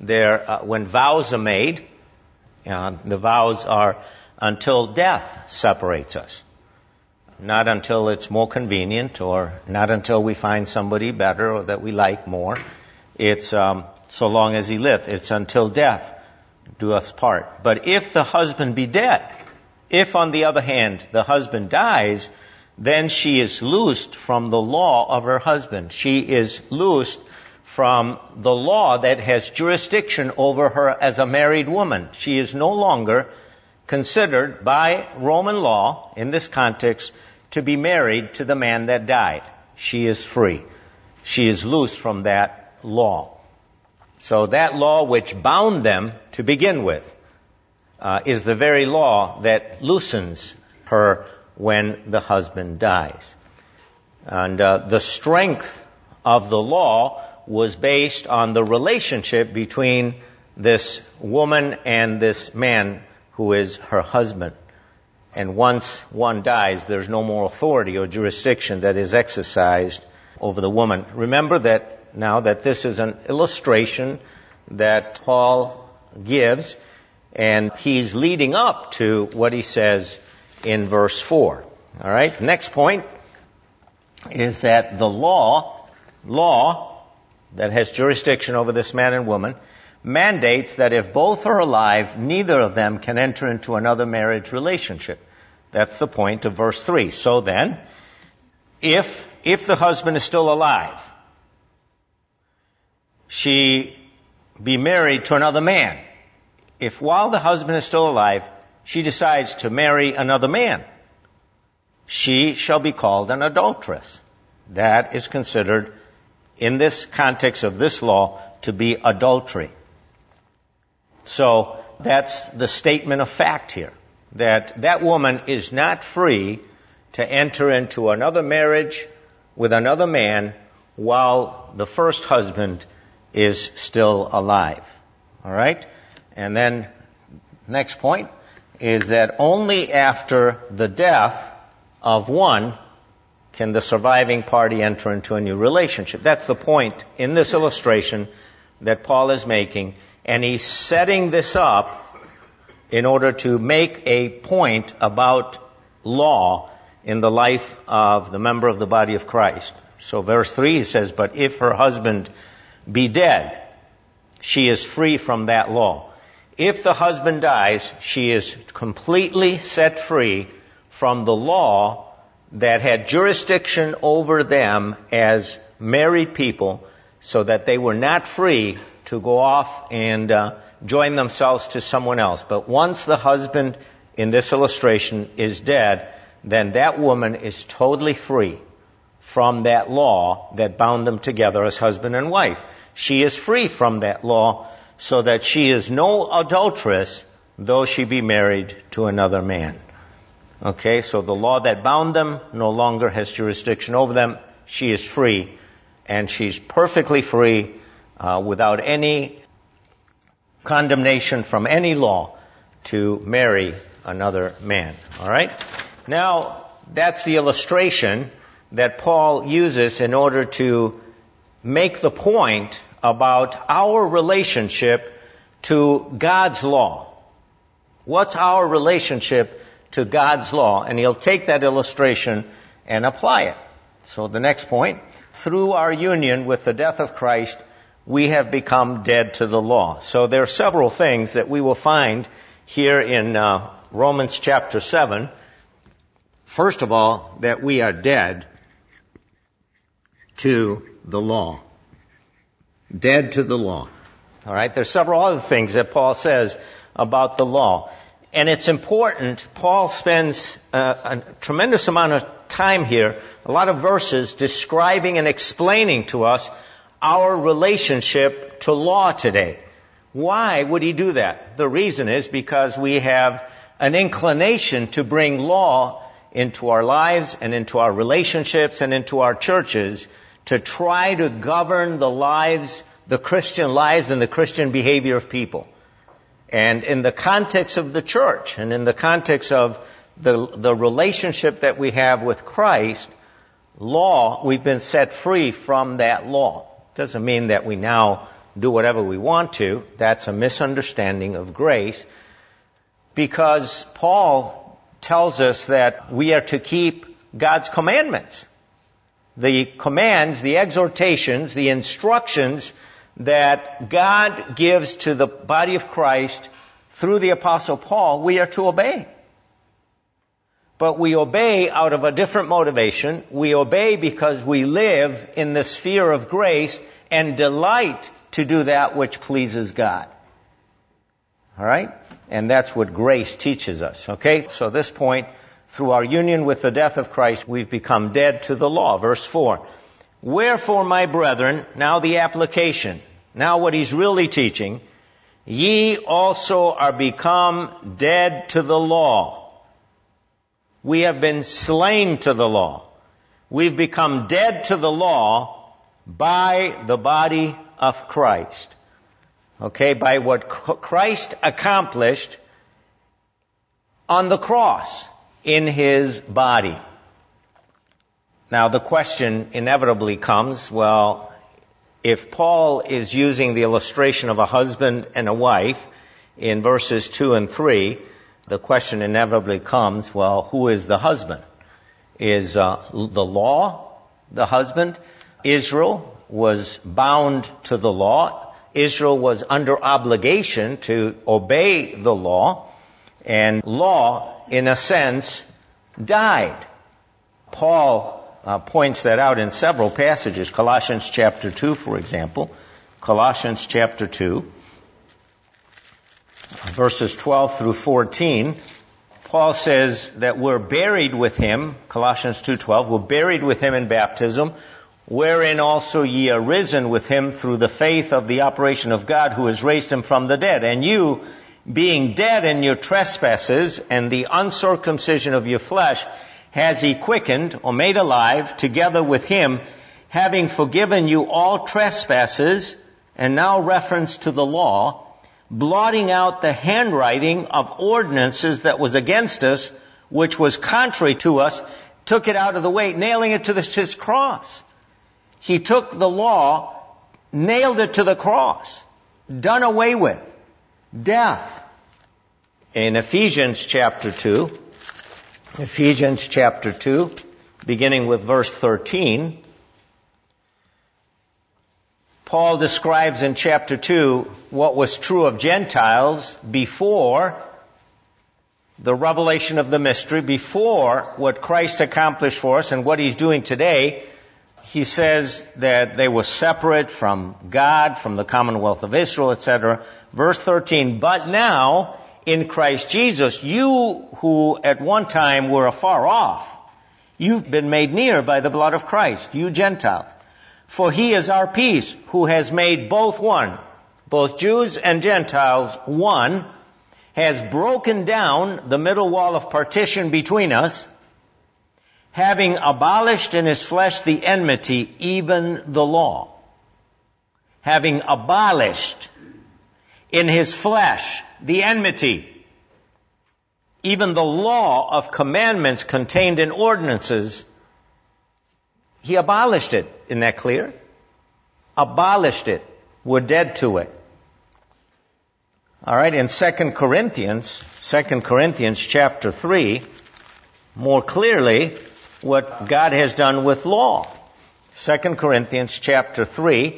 vows are made, the vows are until death separates us. Not until it's more convenient, or not until we find somebody better or that we like more. It's so long as he lives. It's until death do us part. But if the husband be dead, if on the other hand the husband dies, then she is loosed from the law of her husband. She is loosed from the law that has jurisdiction over her as a married woman. She is no longer considered by Roman law, in this context, to be married to the man that died. She is free. She is loosed from that law. So that law which bound them to begin with is the very law that loosens her when the husband dies. And the strength of the law was based on the relationship between this woman and this man who is her husband. And once one dies, there's no more authority or jurisdiction that is exercised over the woman. Remember that now that this is an illustration that Paul gives, and he's leading up to what he says in verse 4. All right. Next point is that the law that has jurisdiction over this man and woman mandates that if both are alive, neither of them can enter into another marriage relationship. That's the point of verse 3. So then, if the husband is still alive, she be married to another man. If while the husband is still alive, she decides to marry another man, she shall be called an adulteress. That is considered, in this context of this law, to be adultery. So that's the statement of fact here, that woman is not free to enter into another marriage with another man while the first husband is still alive. All right? And then, next point is that only after the death of one can the surviving party enter into a new relationship. That's the point in this illustration that Paul is making, and he's setting this up in order to make a point about law in the life of the member of the body of Christ. So verse 3 he says, "But if her husband be dead, she is free from that law. If the husband dies, she is completely set free from the law that had jurisdiction over them as married people, so that they were not free to go off and join themselves to someone else. But once the husband in this illustration is dead, then that woman is totally free from that law that bound them together as husband and wife. She is free from that law, so that she is no adulteress, though she be married to another man." Okay, so the law that bound them no longer has jurisdiction over them. She is free, and she's perfectly free without any condemnation from any law to marry another man. All right? Now, that's the illustration that Paul uses in order to make the point about our relationship to God's law. What's our relationship to God's law? And he'll take that illustration and apply it. So the next point, through our union with the death of Christ, we have become dead to the law. So there are several things that we will find here in Romans chapter 7. First of all, that we are dead to the law. Dead to the law. All right, there's several other things that Paul says about the law. And it's important, Paul spends a tremendous amount of time here, a lot of verses describing and explaining to us our relationship to law today. Why would he do that? The reason is because we have an inclination to bring law into our lives and into our relationships and into our churches to try to govern the lives, the Christian lives and the Christian behavior of people. And in the context of the church and in the context of the relationship that we have with Christ, law, we've been set free from that law. Doesn't mean that we now do whatever we want to. That's a misunderstanding of grace, because Paul tells us that we are to keep God's commandments. The commands, the exhortations, the instructions that God gives to the body of Christ through the Apostle Paul, we are to obey. But we obey out of a different motivation. We obey because we live in the sphere of grace and delight to do that which pleases God. All right? And that's what grace teaches us. Okay? So this point, through our union with the death of Christ, we've become dead to the law. Verse 4. "Wherefore, my brethren," now the application, now what he's really teaching, "ye also are become dead to the law." We have been slain to the law. We've become dead to the law by the body of Christ. Okay, by what Christ accomplished on the cross in his body. Now the question inevitably comes, well, if Paul is using the illustration of a husband and a wife in verses 2 and 3, the question inevitably comes, well, who is the husband? Is the law the husband? Israel was bound to the law. Israel was under obligation to obey the law. And law, in a sense, died. Paul points that out in several passages. Colossians chapter 2, for example. Colossians chapter 2. Verses 12 through 14, Paul says that we're buried with him, Colossians 2:12, we're buried with him in baptism, wherein also ye are risen with him through the faith of the operation of God who has raised him from the dead. And you, being dead in your trespasses and the uncircumcision of your flesh, has he quickened or made alive together with him, having forgiven you all trespasses, and now reference to the law, blotting out the handwriting of ordinances that was against us, which was contrary to us, took it out of the way, nailing it to his cross. He took the law, nailed it to the cross, done away with. Death. In Ephesians chapter 2, beginning with verse 13, Paul describes in chapter 2 what was true of Gentiles before the revelation of the mystery, before what Christ accomplished for us and what He's doing today. He says that they were separate from God, from the commonwealth of Israel, etc. Verse 13, but now in Christ Jesus, you who at one time were afar off, you've been made near by the blood of Christ, you Gentiles. For He is our peace, who has made both one, both Jews and Gentiles one, has broken down the middle wall of partition between us, having abolished in His flesh the enmity, even the law. Having abolished in His flesh the enmity, even the law of commandments contained in ordinances. He abolished it. Isn't that clear? Abolished it. We're dead to it. All right, in 2 Corinthians chapter 3, more clearly what God has done with law. 2 Corinthians chapter 3,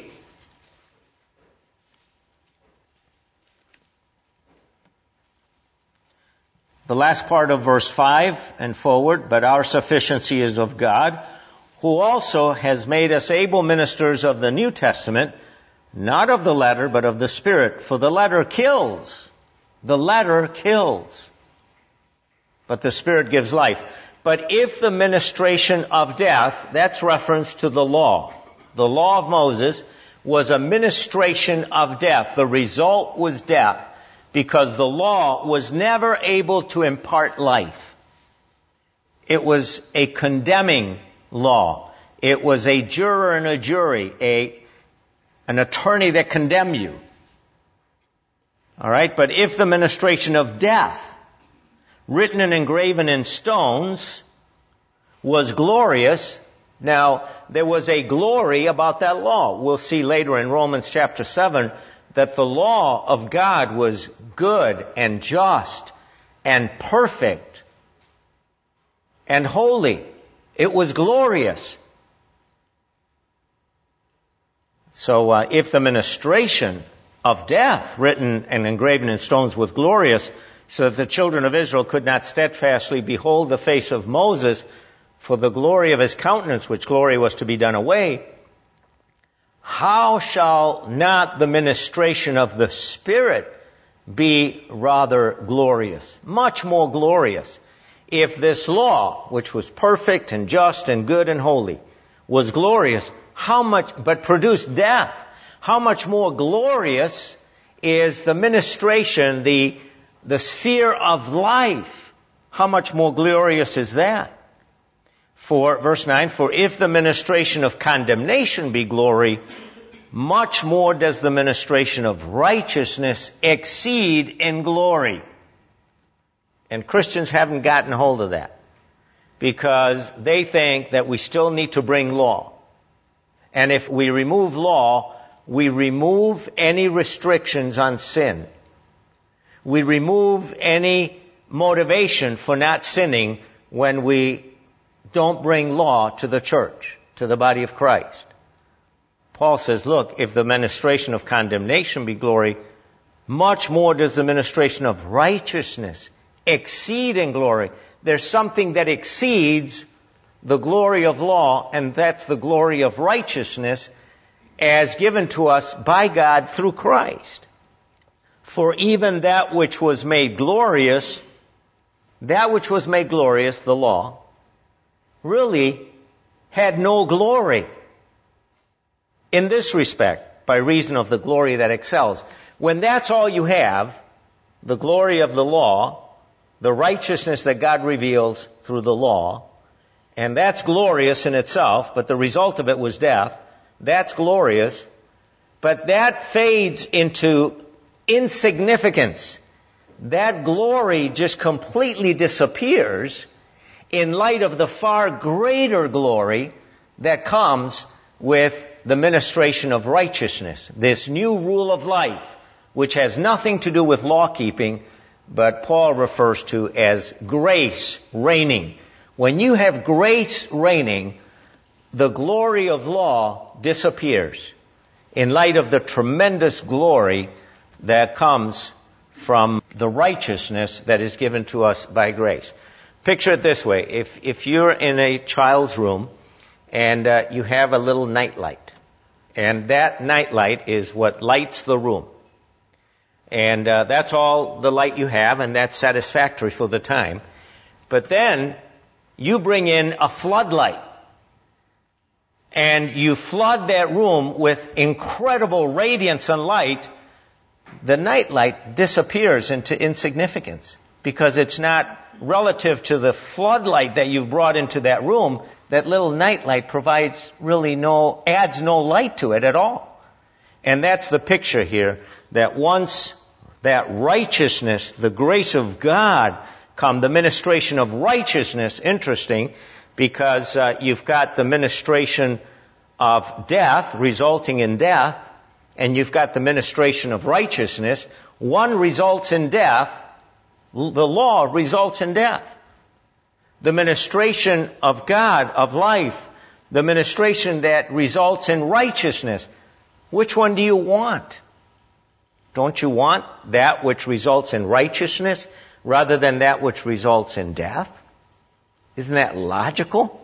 the last part of verse 5 and forward, but our sufficiency is of God, who also has made us able ministers of the New Testament, not of the letter, but of the Spirit. For the letter kills. The letter kills. But the Spirit gives life. But if the ministration of death, that's reference to the law. The law of Moses was a ministration of death. The result was death, because the law was never able to impart life. It was a condemning law. It was a juror and a jury, an attorney that condemned you. All right, but if the ministration of death, written and engraven in stones, was glorious, now there was a glory about that law. We'll see later in Romans chapter 7 that the law of God was good and just and perfect and holy. It was glorious. So if the ministration of death, written and engraven in stones, was glorious, so that the children of Israel could not steadfastly behold the face of Moses for the glory of his countenance, which glory was to be done away, how shall not the ministration of the Spirit be rather glorious? Much more glorious. If this law, which was perfect and just and good and holy, was glorious, but produced death, how much more glorious is the ministration, the sphere of life? How much more glorious is that? For, verse 9, for if the ministration of condemnation be glory, much more does the ministration of righteousness exceed in glory. And Christians haven't gotten hold of that, because they think that we still need to bring law. And if we remove law, we remove any restrictions on sin. We remove any motivation for not sinning when we don't bring law to the church, to the body of Christ. Paul says, look, if the ministration of condemnation be glory, much more does the ministration of righteousness exceed in glory. There's something that exceeds the glory of law, and that's the glory of righteousness as given to us by God through Christ. For even that which was made glorious, the law, really had no glory in this respect, by reason of the glory that excels. When that's all you have, the glory of the law, the righteousness that God reveals through the law, and that's glorious in itself, but the result of it was death, that's glorious, but that fades into insignificance. That glory just completely disappears in light of the far greater glory that comes with the ministration of righteousness, this new rule of life, which has nothing to do with law keeping, but Paul refers to as grace reigning. When you have grace reigning, the glory of law disappears in light of the tremendous glory that comes from the righteousness that is given to us by grace. Picture it this way. If you're in a child's room and you have a little nightlight, and that nightlight is what lights the room, and that's all the light you have, and that's satisfactory for the time. But then you bring in a floodlight, and you flood that room with incredible radiance and light. The nightlight disappears into insignificance because it's not relative to the floodlight that you've brought into that room. That little nightlight provides really adds no light to it at all. And that's the picture here, that once that righteousness, the grace of God come, the ministration of righteousness, interesting, because you've got the ministration of death resulting in death, and you've got the ministration of righteousness. One results in death. The law results in death. The ministration of God, of life, the ministration that results in righteousness. Which one do you want? Don't you want that which results in righteousness rather than that which results in death? Isn't that logical?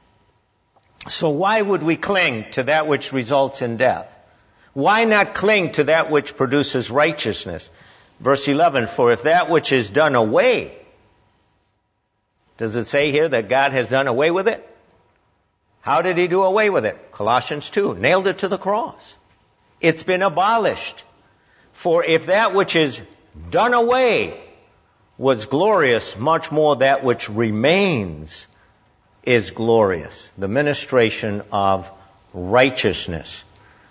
So why would we cling to that which results in death? Why not cling to that which produces righteousness? Verse 11, for if that which is done away, does it say here that God has done away with it? How did he do away with it? Colossians 2, nailed it to the cross. It's been abolished. For if that which is done away was glorious, much more that which remains is glorious. The ministration of righteousness.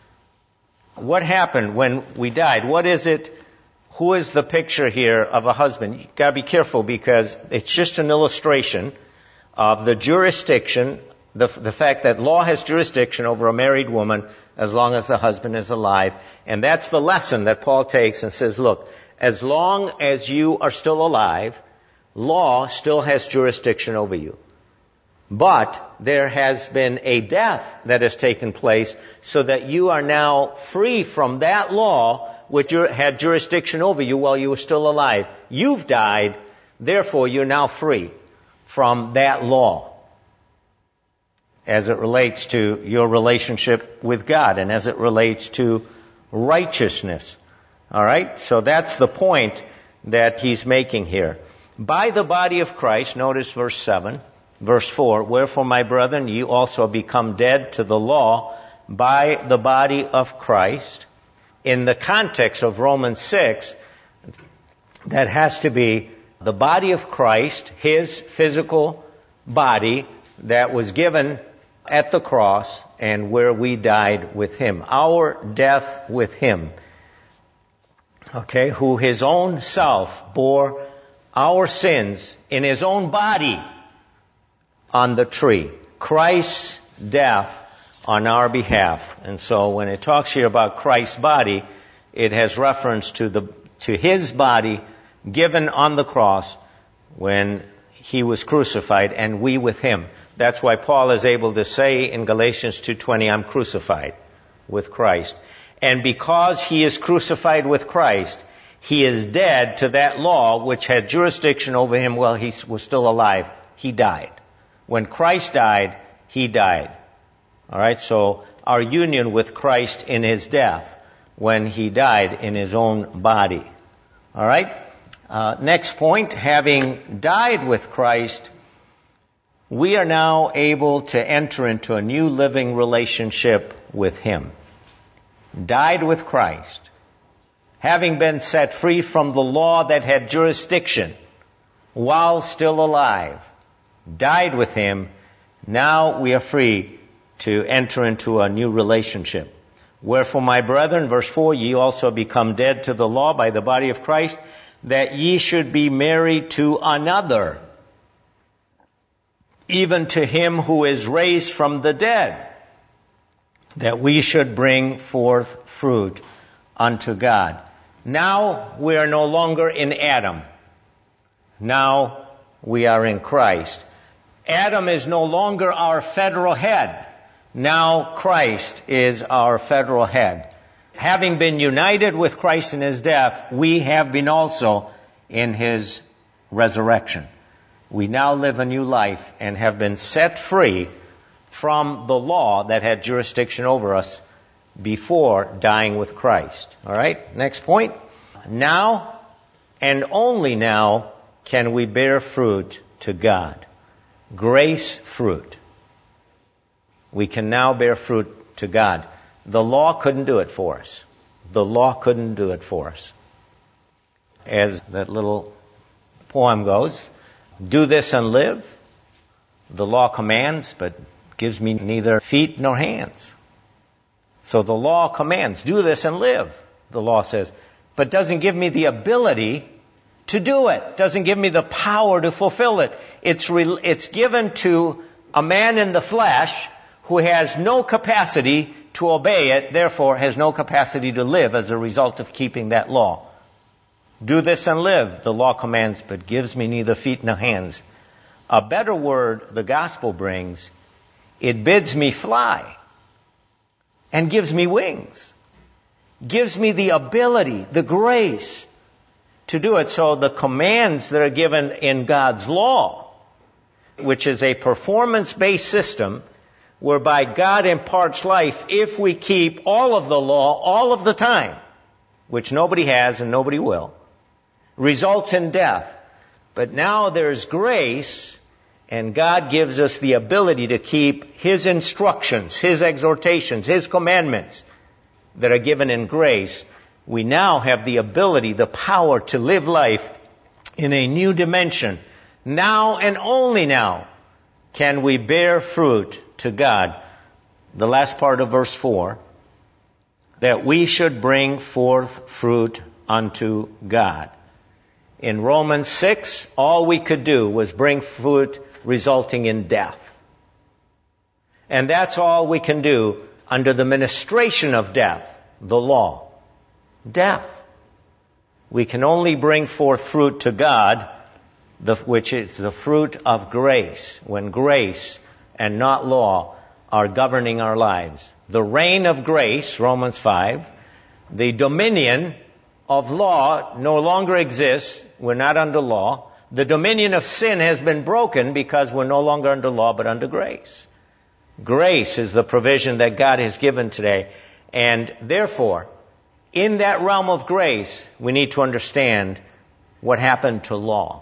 What happened when we died? What is it? Who is the picture here of a husband? You've got to be careful because it's just an illustration of the jurisdiction, the fact that law has jurisdiction over a married woman as long as the husband is alive. And that's the lesson that Paul takes and says, look, as long as you are still alive, law still has jurisdiction over you. But there has been a death that has taken place so that you are now free from that law which had jurisdiction over you while you were still alive. You've died, therefore you're now free from that law as it relates to your relationship with God and as it relates to righteousness. All right? So that's the point that he's making here. By the body of Christ, notice verse 7. Verse 4, wherefore, my brethren, ye also become dead to the law by the body of Christ. In the context of Romans 6, that has to be the body of Christ, his physical body that was given at the cross and where we died with him. Our death with him. Okay, who his own self bore our sins in his own body on the tree. Christ's death on our behalf. And so when it talks here about Christ's body, it has reference to his body given on the cross when he was crucified and we with him. That's why Paul is able to say in Galatians 2:20, I'm crucified with Christ. And because he is crucified with Christ, he is dead to that law which had jurisdiction over him while he was still alive. He died. When Christ died, he died. All right, so our union with Christ in his death, when he died in his own body. All right, next point, having died with Christ, we are now able to enter into a new living relationship with him. Died with Christ. Having been set free from the law that had jurisdiction while still alive. Died with him, now we are free to enter into a new relationship. Wherefore, my brethren, verse 4, ye also become dead to the law by the body of Christ, that ye should be married to another. even to him who is raised from the dead, that we should bring forth fruit unto God. Now we are no longer in Adam. Now we are in Christ. Adam is no longer our federal head. Now Christ is our federal head. Having been united with Christ in his death, we have been also in his resurrection. We now live a new life and have been set free from the law that had jurisdiction over us before dying with Christ. All right, next point. Now and only now can we bear fruit to God. Grace fruit. We can now bear fruit to God. The law couldn't do it for us. The law couldn't do it for us. As that little poem goes, do this and live. The law commands, but gives me neither feet nor hands. So the law commands, do this and live, the law says, but doesn't give me the ability to do it. Doesn't give me the power to fulfill it. It's given to a man in the flesh who has no capacity to obey it, therefore has no capacity to live as a result of keeping that law. Do this and live, the law commands, but gives me neither feet nor hands. A better word the gospel brings, it bids me fly and gives me wings. Gives me the ability, the grace to do it. So the commands that are given in God's law, which is a performance-based system whereby God imparts life if we keep all of the law all of the time, which nobody has and nobody will, results in death. But now there's grace, and God gives us the ability to keep his instructions, his exhortations, his commandments that are given in grace. We now have the ability, the power to live life in a new dimension. Now and only now can we bear fruit to God. The last part of verse 4, that we should bring forth fruit unto God. In Romans 6, all we could do was bring fruit resulting in death. And that's all we can do under the ministration of death, the law. Death. We can only bring forth fruit to God, which is the fruit of grace, when grace and not law are governing our lives. The reign of grace, Romans 5, the dominion of law no longer exists. We're not under law. The dominion of sin has been broken because we're no longer under law but under grace. Grace is the provision that God has given today. And therefore, in that realm of grace, we need to understand what happened to law.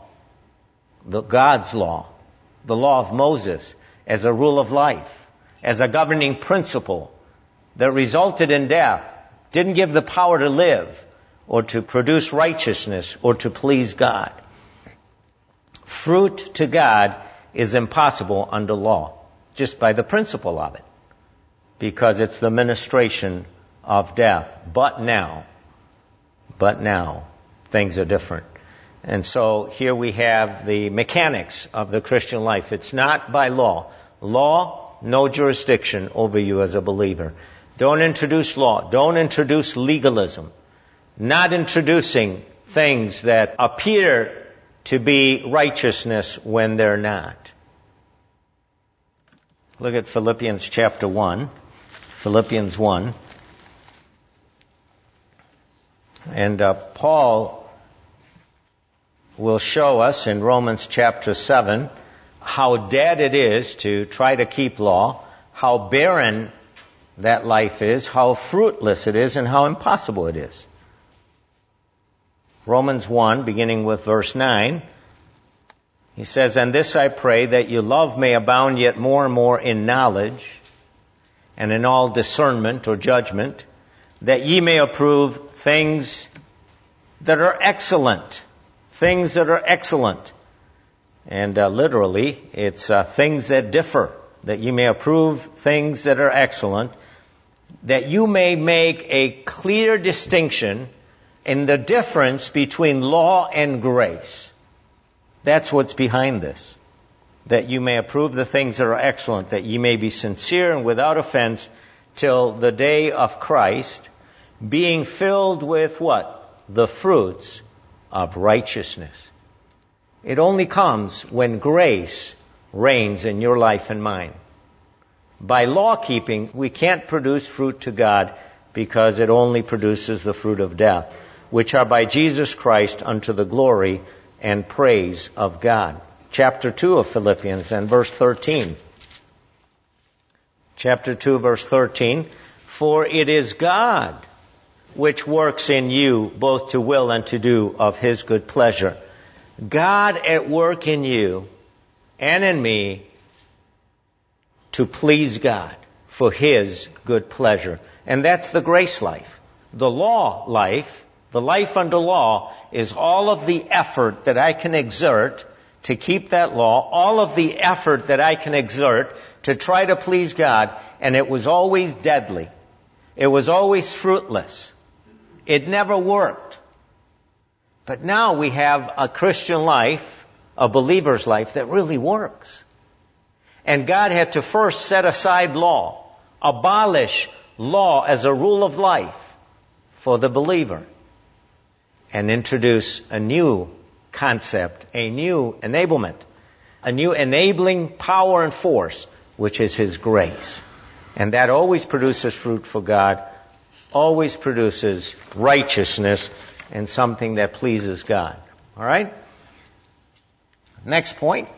God's law, the law of Moses, as a rule of life, as a governing principle that resulted in death, didn't give the power to live or to produce righteousness or to please God. Fruit to God is impossible under law, just by the principle of it, because it's the ministration of death. But now, things are different. And so here we have the mechanics of the Christian life. It's not by law. Law, no jurisdiction over you as a believer. Don't introduce law. Don't introduce legalism. Not introducing things that appear to be righteousness when they're not. Look at Philippians chapter 1. Philippians 1. And Paul will show us in Romans chapter 7 how dead it is to try to keep law, how barren that life is, how fruitless it is, and how impossible it is. Romans 1, beginning with verse 9, he says, "And this I pray, that your love may abound yet more and more in knowledge, and in all discernment or judgment, that ye may approve things that are excellent." Things that are excellent. And literally, it's things that differ. That you may approve things that are excellent. That you may make a clear distinction in the difference between law and grace. That's what's behind this. that you may approve the things that are excellent, that ye may be sincere and without offense till the day of Christ, being filled with what? The fruits of righteousness. It only comes when grace reigns in your life and mine. By law keeping, we can't produce fruit to God because it only produces the fruit of death, which are by Jesus Christ unto the glory and praise of God. Chapter 2 of Philippians and verse 13. Chapter 2, verse 13. For it is God which works in you both to will and to do of His good pleasure. God at work in you and in me to please God for His good pleasure. And that's the grace life. The law life, the life under law, is all of the effort that I can exert to keep that law, all of the effort that I can exert to try to please God, and it was always deadly. It was always fruitless. It never worked. But now we have a Christian life, a believer's life that really works. And God had to first set aside law, abolish law as a rule of life for the believer, and introduce a new concept, a new enablement, a new enabling power and force, which is His grace. And that always produces fruit for God, always produces righteousness and something that pleases God. All right? Next point.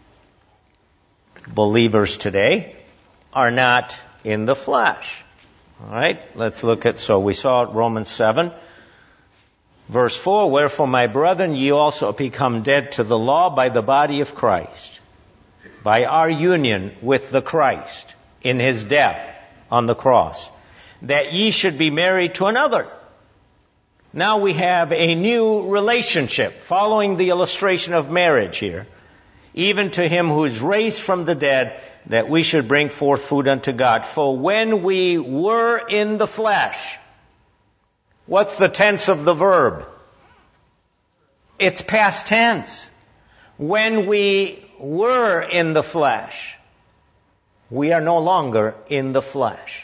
Believers today are not in the flesh. All right? Let's look at, so we saw Romans 7. Verse 4, wherefore, my brethren, ye also become dead to the law by the body of Christ, by our union with the Christ in His death on the cross, that ye should be married to another. Now we have a new relationship, following the illustration of marriage here, even to Him who is raised from the dead, that we should bring forth food unto God. For when we were in the flesh, what's the tense of the verb? It's past tense. When we were in the flesh, we are no longer in the flesh.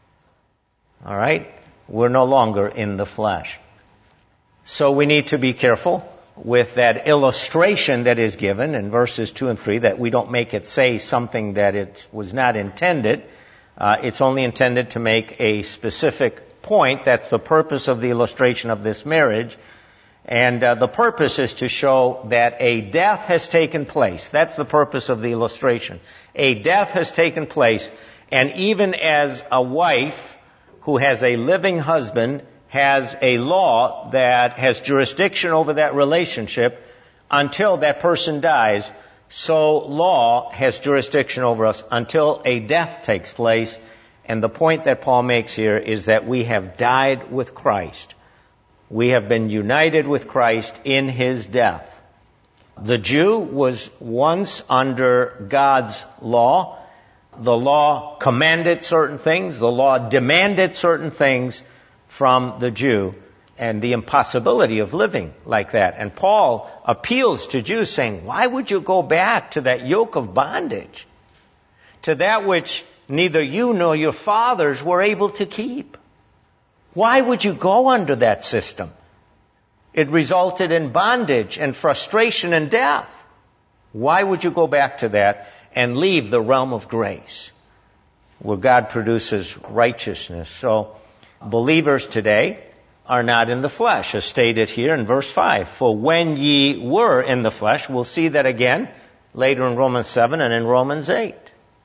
All right? We're no longer in the flesh. So we need to be careful with that illustration that is given in verses 2 and 3, that we don't make it say something that it was not intended. It's only intended to make a specific point. That's the purpose of the illustration of this marriage. And the purpose is to show that a death has taken place. That's the purpose of the illustration. A death has taken place. And even as a wife who has a living husband has a law that has jurisdiction over that relationship until that person dies, so law has jurisdiction over us until a death takes place. And the point that Paul makes here is that we have died with Christ. We have been united with Christ in His death. The Jew was once under God's law. The law commanded certain things. The law demanded certain things from the Jew, and the impossibility of living like that. And Paul appeals to Jews saying, why would you go back to that yoke of bondage, to that which neither you nor your fathers were able to keep? Why would you go under that system? It resulted in bondage and frustration and death. Why would you go back to that and leave the realm of grace where God produces righteousness? So believers today are not in the flesh, as stated here in verse 5. For when ye were in the flesh, we'll see that again later in Romans 7 and in Romans 8.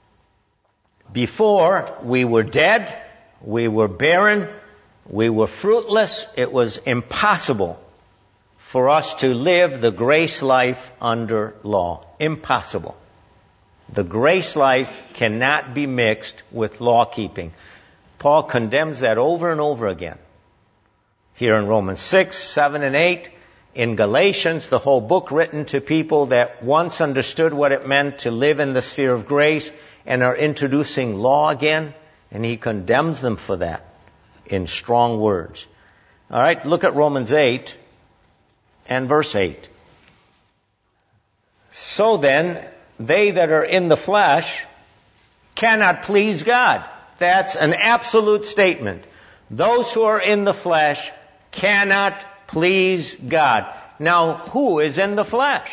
Before, we were dead, we were barren, we were fruitless. It was impossible for us to live the grace life under law. Impossible. The grace life cannot be mixed with law keeping. Paul condemns that over and over again. Here in Romans 6, 7, and 8, in Galatians, the whole book written to people that once understood what it meant to live in the sphere of grace and are introducing law again, and he condemns them for that in strong words. All right, look at Romans 8 and verse 8. So then, they that are in the flesh cannot please God. That's an absolute statement. Those who are in the flesh cannot please God. Now, who is in the flesh?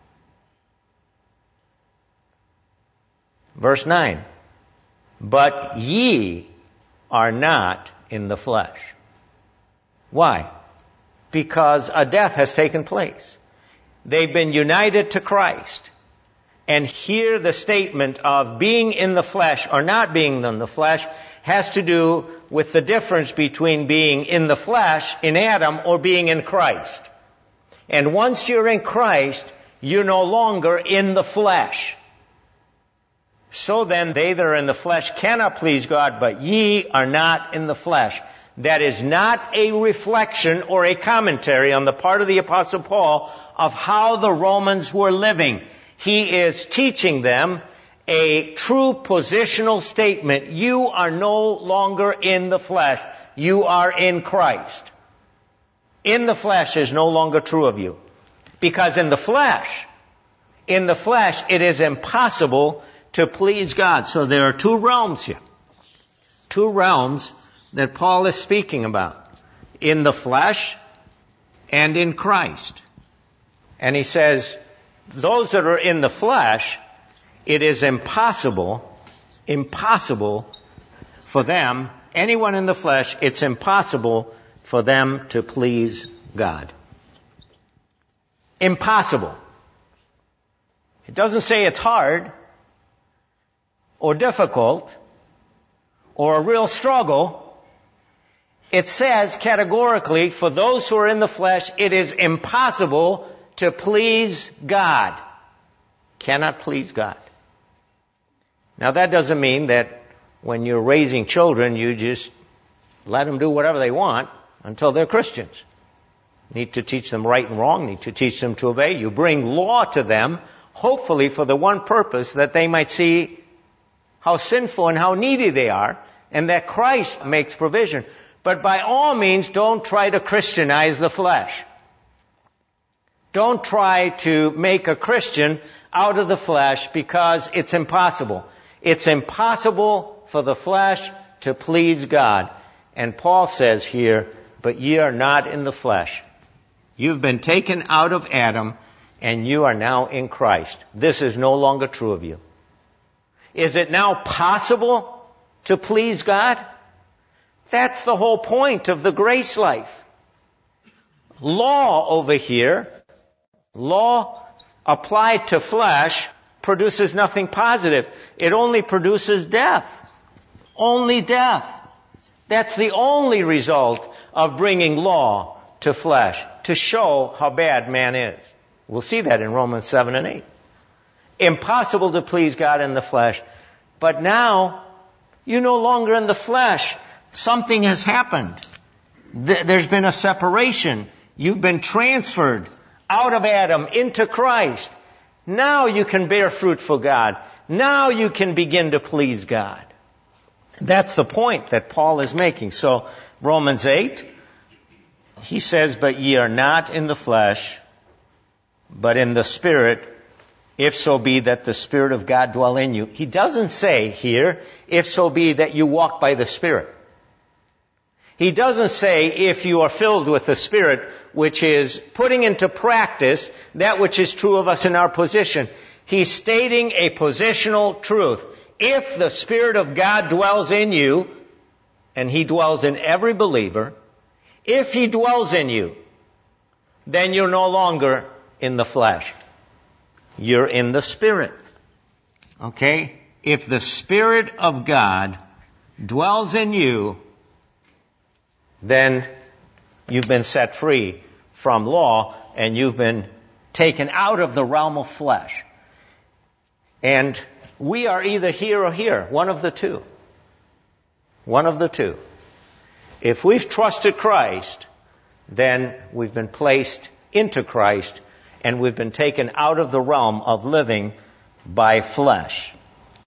Verse 9. But ye are not in the flesh. Why? Because a death has taken place. They've been united to Christ. And here the statement of being in the flesh or not being in the flesh has to do with the difference between being in the flesh in Adam or being in Christ. And once you're in Christ, you're no longer in the flesh. So then, they that are in the flesh cannot please God, but ye are not in the flesh. That is not a reflection or a commentary on the part of the Apostle Paul of how the Romans were living. He is teaching them a true positional statement. You are no longer in the flesh. You are in Christ. In the flesh is no longer true of you. Because in the flesh, it is impossible to please God. So there are two realms here. Two realms that Paul is speaking about. In the flesh and in Christ. And he says, those that are in the flesh, it is impossible for them, anyone in the flesh, it's impossible for them to please God. Impossible. It doesn't say it's hard or difficult or a real struggle. It says categorically, for those who are in the flesh, it is impossible to please God. Cannot please God. Now that doesn't mean that when you're raising children, you just let them do whatever they want until they're Christians. You need to teach them right and wrong. You need to teach them to obey. You bring law to them, hopefully for the one purpose that they might see how sinful and how needy they are, and that Christ makes provision. But by all means, don't try to Christianize the flesh. Don't try to make a Christian out of the flesh, because it's impossible. It's impossible for the flesh to please God. And Paul says here, but ye are not in the flesh. You've been taken out of Adam, and you are now in Christ. This is no longer true of you. Is it now possible to please God? That's the whole point of the grace life. Law over here, law applied to flesh, produces nothing positive. It only produces death. Only death. That's the only result of bringing law to flesh, to show how bad man is. We'll see that in Romans 7 and 8. Impossible to please God in the flesh. But now, you're no longer in the flesh. Something has happened. There's been a separation. You've been transferred out of Adam into Christ. Now you can bear fruit for God. Now you can begin to please God. That's the point that Paul is making. So, Romans 8, he says, but ye are not in the flesh, but in the Spirit, if so be that the Spirit of God dwell in you. He doesn't say here, if so be that you walk by the Spirit. He doesn't say if you are filled with the Spirit, which is putting into practice that which is true of us in our position. He's stating a positional truth. If the Spirit of God dwells in you, and He dwells in every believer, if He dwells in you, then you're no longer in the flesh. You're in the Spirit. Okay? If the Spirit of God dwells in you, then you've been set free from law, and you've been taken out of the realm of flesh. And we are either here or here, one of the two. One of the two. If we've trusted Christ, then we've been placed into Christ, and we've been taken out of the realm of living by flesh.